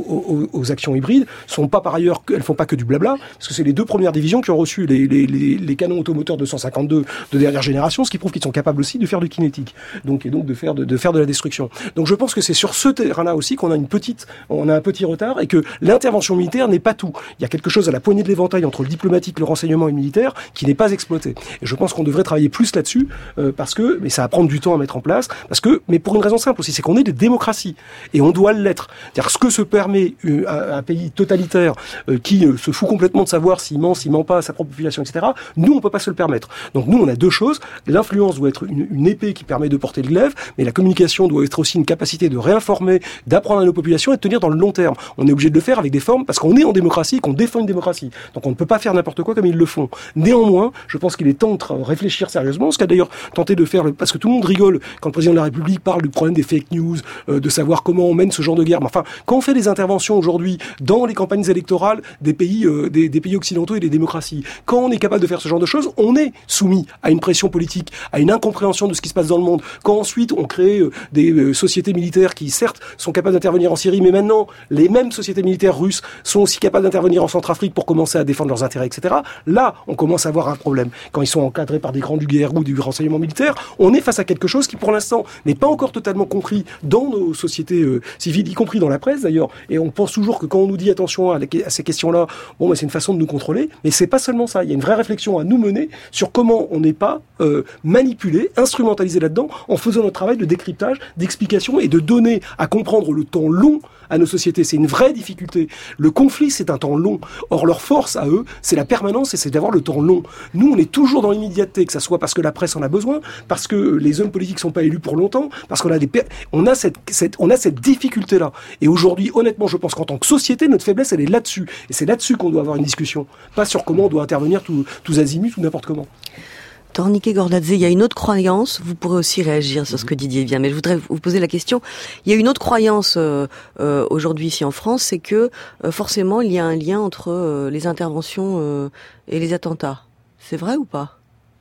aux actions hybrides, sont pas par ailleurs, elles font pas que du blabla, parce que c'est les 2 premières divisions qui ont reçu les canons automoteurs 252 de dernière génération, ce qui prouve qu'ils sont capables aussi de faire du kinétique. Donc de faire de la destruction. Donc je pense que c'est sur ce terrain-là aussi qu'on a un petit retard, et que l'intervention militaire n'est pas tout. Il y a quelque chose à la poignée de l'éventail entre le diplomatique, le renseignement et le militaire qui n'est pas exploité. Et je pense qu'on devrait travailler plus là-dessus mais ça va prendre du temps à mettre en place, mais pour une raison simple aussi, c'est qu'on est des démocraties et on doit l'être. C'est-à-dire ce que se permet un pays totalitaire qui se fout complètement de savoir s'il ment pas à sa propre population, etc. Nous, on peut pas se le permettre. Donc nous, on a 2 choses. L'influence doit être une épée qui permet de porter le glaive, mais la communication doit être aussi une capacité de réinformer, d'apprendre à nos populations et de tenir dans le long terme. On est obligé de le faire avec des formes, parce qu'on est en démocratie, qu'on défend une démocratie. Donc on ne peut pas faire n'importe quoi comme ils le font. Néanmoins, je pense qu'il est temps de réfléchir sérieusement, ce qu'a d'ailleurs tenté de faire, parce que tout le monde rigole quand le président de la République parle du problème des fake news, de savoir comment on mène ce genre de guerre. Mais enfin, quand on fait des interventions aujourd'hui dans les campagnes électorales des pays occidentaux et des démocraties, quand on est capable de faire ce genre de choses, on est soumis à une pression politique, à une incompréhension de ce qui se passe dans le monde. Quand ensuite on crée des sociétés militaires qui certes sont capables d'intervenir en Syrie, mais maintenant les mêmes sociétés militaires russes sont aussi capables d'intervenir en Centrafrique pour commencer à défendre leurs intérêts, etc. Là, on commence à avoir un problème. Quand ils sont encadrés par des grands du guerre ou du renseignement militaire, on est face à quelque chose qui, pour l'instant, n'est pas encore totalement compris dans nos sociétés civiles, y compris dans la presse d'ailleurs. Et on pense toujours que quand on nous dit attention à ces questions-là, c'est une façon de nous contrôler. Mais c'est pas seulement ça. Il y a une vraie réflexion à nous mener sur comment on n'est pas manipulé, instrumentalisé là-dedans, en faisant notre travail de décryptage, d'explication et de donner à comprendre le temps long à nos sociétés. C'est une vraie difficulté. Le conflit, c'est un temps long. Or, leur force à eux, c'est la permanence et c'est d'avoir le temps long. Nous, on est toujours dans l'immédiateté, que ça soit parce que la presse en a besoin, parce que les hommes politiques sont pas élus pour longtemps, parce qu'on a on a cette difficulté-là. Et aujourd'hui, honnêtement, je pense qu'en tant que société, notre faiblesse, elle est là-dessus. Et c'est là-dessus qu'on doit avoir une discussion. Pas sur comment on doit intervenir tous azimuts ou n'importe comment. Tornike Gordadze, il y a une autre croyance, vous pourrez aussi réagir sur ce que Didier vient, mais je voudrais vous poser la question. Il y a une autre croyance aujourd'hui ici en France, c'est que forcément il y a un lien entre les interventions et les attentats. C'est vrai ou pas ?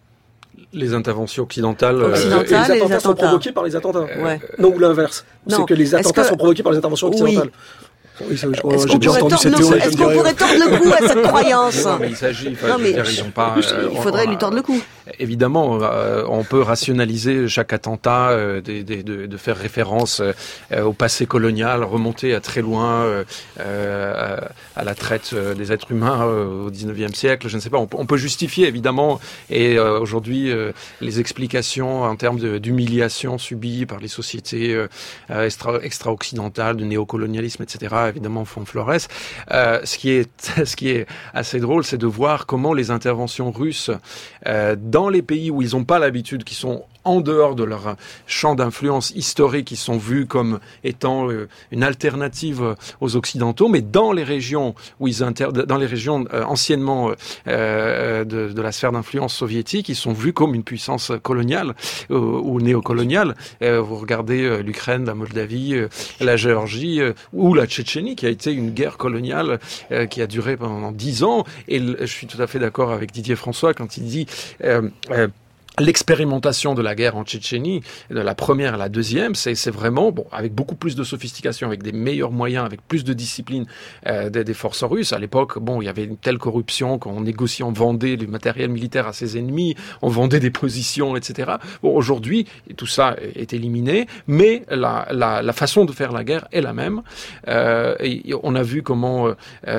Les interventions occidentales, les attentats sont provoqués par les attentats. Non, ou l'inverse. C'est que les attentats sont provoqués par les interventions occidentales. Est-ce qu'on pourrait tordre le cou à cette croyance? Non, mais il s'agit. Il faudrait lui tordre le cou. Évidemment, on peut rationaliser chaque attentat, de faire référence au passé colonial, remonter à très loin, à la traite des êtres humains au 19e siècle. Je ne sais pas. On peut justifier évidemment. Et aujourd'hui, les explications en termes d'humiliation subie par les sociétés extra-occidentales, de néocolonialisme, etc. évidemment font florès. Ce qui est assez drôle, c'est de voir comment les interventions russes dans les pays où ils n'ont pas l'habitude, qui sont en dehors de leur champ d'influence historique, qui sont vus comme étant une alternative aux Occidentaux, mais dans les régions où dans les régions anciennement de la sphère d'influence soviétique, ils sont vus comme une puissance coloniale ou néocoloniale. Vous regardez l'Ukraine, la Moldavie, la Géorgie ou la Tchétchénie, qui a été une guerre coloniale qui a duré pendant 10 ans. Et je suis tout à fait d'accord avec Didier François quand il dit l'expérimentation de la guerre en Tchétchénie, de la première à la deuxième, c'est vraiment, avec beaucoup plus de sophistication, avec des meilleurs moyens, avec plus de discipline des forces russes. À l'époque, il y avait une telle corruption qu'on négociait, on vendait du matériel militaire à ses ennemis, on vendait des positions, etc. Aujourd'hui, tout ça est éliminé, mais la façon de faire la guerre est la même. Et on a vu comment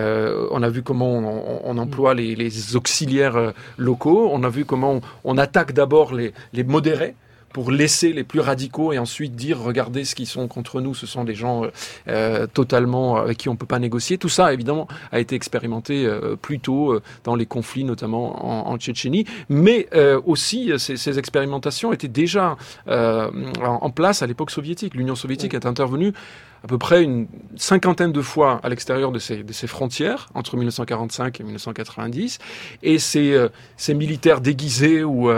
on emploie les auxiliaires locaux, on a vu comment on attaque d'abord les modérés pour laisser les plus radicaux et ensuite dire regardez ce qui sont contre nous, ce sont des gens totalement avec qui on ne peut pas négocier. Tout ça évidemment a été expérimenté plus tôt dans les conflits notamment en Tchétchénie, mais aussi ces expérimentations étaient déjà en place à l'époque soviétique. L'Union soviétique est intervenue à peu près une 50aine de fois à l'extérieur de ses frontières, entre 1945 et 1990. Et ces militaires déguisés ou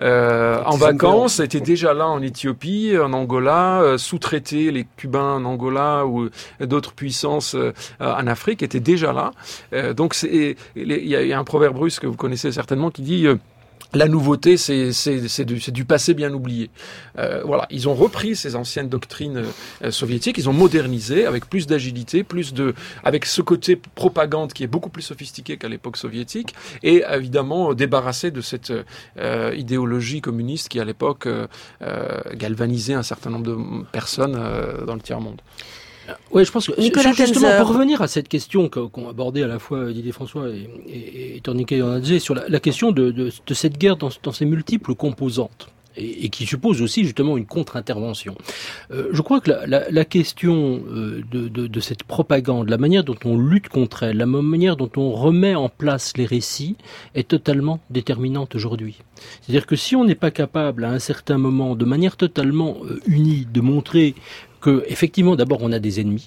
en vacances étaient déjà là en Éthiopie, en Angola, sous-traitaient les Cubains en Angola ou d'autres puissances en Afrique, étaient déjà là. Donc il y a un proverbe russe que vous connaissez certainement qui dit... la nouveauté, c'est du passé bien oublié. Voilà, ils ont repris ces anciennes doctrines soviétiques, ils ont modernisé avec plus d'agilité, avec ce côté propagande qui est beaucoup plus sophistiqué qu'à l'époque soviétique, et évidemment débarrassé de cette idéologie communiste qui à l'époque galvanisait un certain nombre de personnes dans le tiers-monde. Oui, je pense que Nicolas justement Tenzer, pour revenir à cette question qu'ont abordée à la fois Didier François et Torniquet Donadze sur la question de cette guerre dans ses multiples composantes et qui suppose aussi justement une contre-intervention. Je crois que la question de cette propagande, la manière dont on lutte contre elle, la manière dont on remet en place les récits est totalement déterminante aujourd'hui. C'est-à-dire que si on n'est pas capable à un certain moment, de manière totalement unie, de montrer que effectivement d'abord on a des ennemis.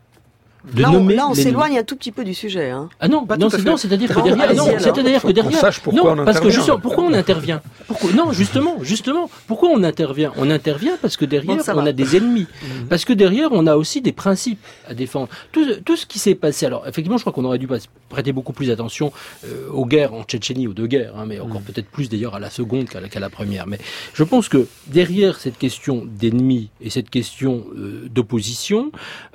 Là, on s'éloigne un tout petit peu du sujet. Hein. Ah non, c'est-à-dire que derrière, qu'on sache pourquoi on intervient. Parce que justement, pourquoi on intervient? Justement, pourquoi on intervient? On intervient parce que derrière, on a des ennemis. Parce que derrière, on a aussi des principes à défendre. Tout ce qui s'est passé, alors effectivement, je crois qu'on aurait dû prêter beaucoup plus attention aux guerres en Tchétchénie, aux deux guerres, mais encore peut-être plus d'ailleurs à la seconde qu'à la première. Mais je pense que derrière cette question d'ennemis et cette question d'opposition,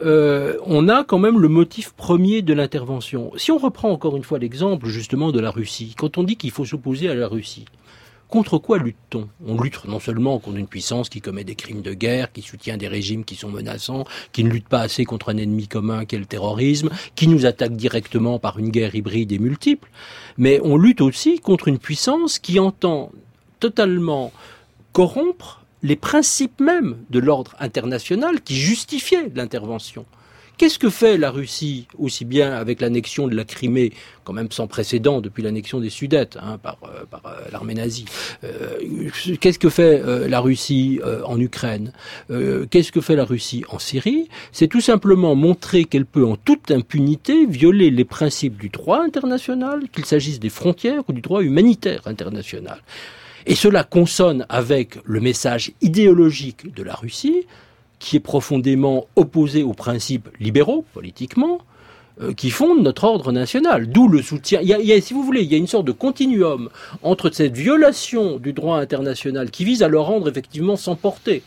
on a quand même le motif premier de l'intervention. Si on reprend encore une fois l'exemple justement de la Russie, quand on dit qu'il faut s'opposer à la Russie, contre quoi lutte-t-on? On lutte non seulement contre une puissance qui commet des crimes de guerre, qui soutient des régimes qui sont menaçants, qui ne lutte pas assez contre un ennemi commun qu'est le terrorisme, qui nous attaque directement par une guerre hybride et multiple, mais on lutte aussi contre une puissance qui entend totalement corrompre les principes même de l'ordre international qui justifiaient l'intervention. Qu'est-ce que fait la Russie, aussi bien avec l'annexion de la Crimée, quand même sans précédent depuis l'annexion des Sudètes par l'armée nazie? Qu'est-ce que fait la Russie en Ukraine? Qu'est-ce que fait la Russie en Syrie? C'est tout simplement montrer qu'elle peut en toute impunité violer les principes du droit international, qu'il s'agisse des frontières ou du droit humanitaire international. Et cela consonne avec le message idéologique de la Russie, qui est profondément opposé aux principes libéraux, politiquement, qui fondent notre ordre national. D'où le soutien. Si vous voulez, il y a une sorte de continuum entre cette violation du droit international qui vise à le rendre effectivement sans portée.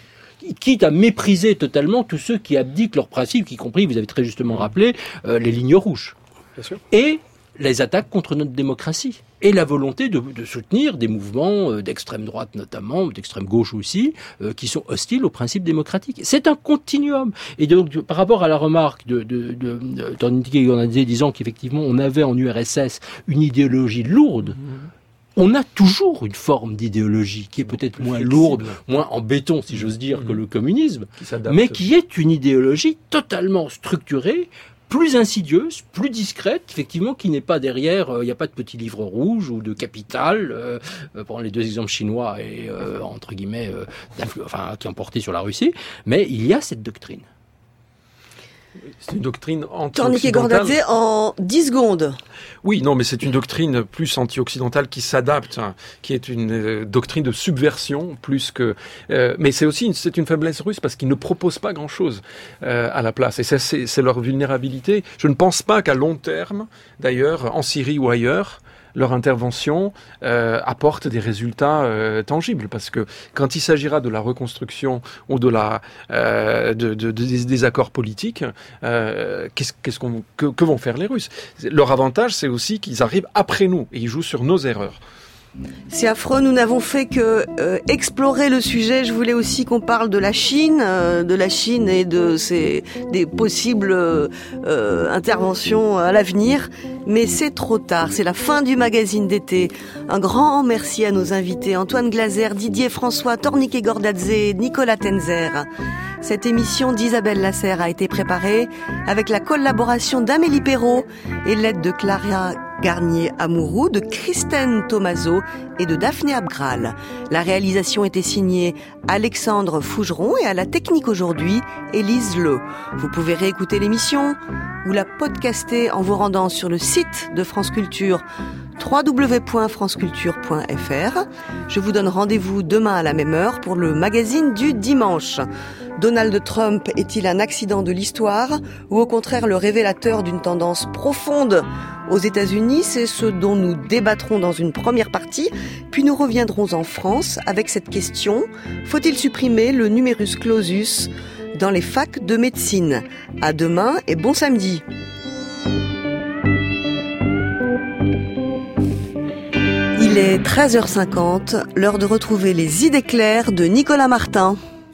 quitte à mépriser totalement tous ceux qui abdiquent leurs principes, y compris, vous avez très justement rappelé, les lignes rouges. Bien sûr. Et les attaques contre notre démocratie. Et la volonté de soutenir des mouvements d'extrême droite notamment, ou d'extrême gauche aussi, qui sont hostiles aux principes démocratiques. C'est un continuum. Et donc, par rapport à la remarque de Tornike Gordadze disant qu'effectivement, on avait en URSS une idéologie lourde, on a toujours une forme d'idéologie qui est peut-être moins lourde, moins en béton, si j'ose dire, que le communisme, mais qui est une idéologie totalement structurée, plus insidieuse, plus discrète, effectivement, qui n'est pas derrière, il n'y a pas de petit livre rouge ou de capital, pour les deux exemples chinois et, entre guillemets, qui ont porté sur la Russie, mais il y a cette doctrine. C'est une doctrine anti-occidentale. Tornike Gordadze en 10 secondes. Oui, non, mais c'est une doctrine plus anti-occidentale qui s'adapte, qui est une doctrine de subversion plus que. Mais c'est aussi une faiblesse russe parce qu'ils ne proposent pas grand-chose à la place. Et ça, c'est leur vulnérabilité. Je ne pense pas qu'à long terme, d'ailleurs, en Syrie ou ailleurs, leur intervention apporte des résultats tangibles, parce que quand il s'agira de la reconstruction ou de des accords politiques, que vont faire les Russes? Leur avantage, c'est aussi qu'ils arrivent après nous et ils jouent sur nos erreurs. C'est affreux, nous n'avons fait que explorer le sujet. Je voulais aussi qu'on parle de la Chine et des possibles interventions à l'avenir. Mais c'est trop tard, c'est la fin du magazine d'été. Un grand merci à nos invités, Antoine Glaser, Didier François, Tornike Gordadze, Nicolas Tenzer. Cette émission d'Isabelle Lasserre a été préparée avec la collaboration d'Amélie Perrault et l'aide de Clara Garnier-Amouroux, de Christine Tomaso et de Daphné Abgral. La réalisation était signée Alexandre Fougeron et à la technique aujourd'hui, Élise Le. Vous pouvez réécouter l'émission ou la podcaster en vous rendant sur le site de France Culture, www.franceculture.fr. Je vous donne rendez-vous demain à la même heure pour le magazine du dimanche. Donald Trump est-il un accident de l'histoire ou au contraire le révélateur d'une tendance profonde aux États-Unis? C'est ce dont nous débattrons dans une première partie, puis nous reviendrons en France avec cette question: faut-il supprimer le numerus clausus dans les facs de médecine? À demain et bon samedi. Il est 13h50, l'heure de retrouver les idées claires de Nicolas Martin.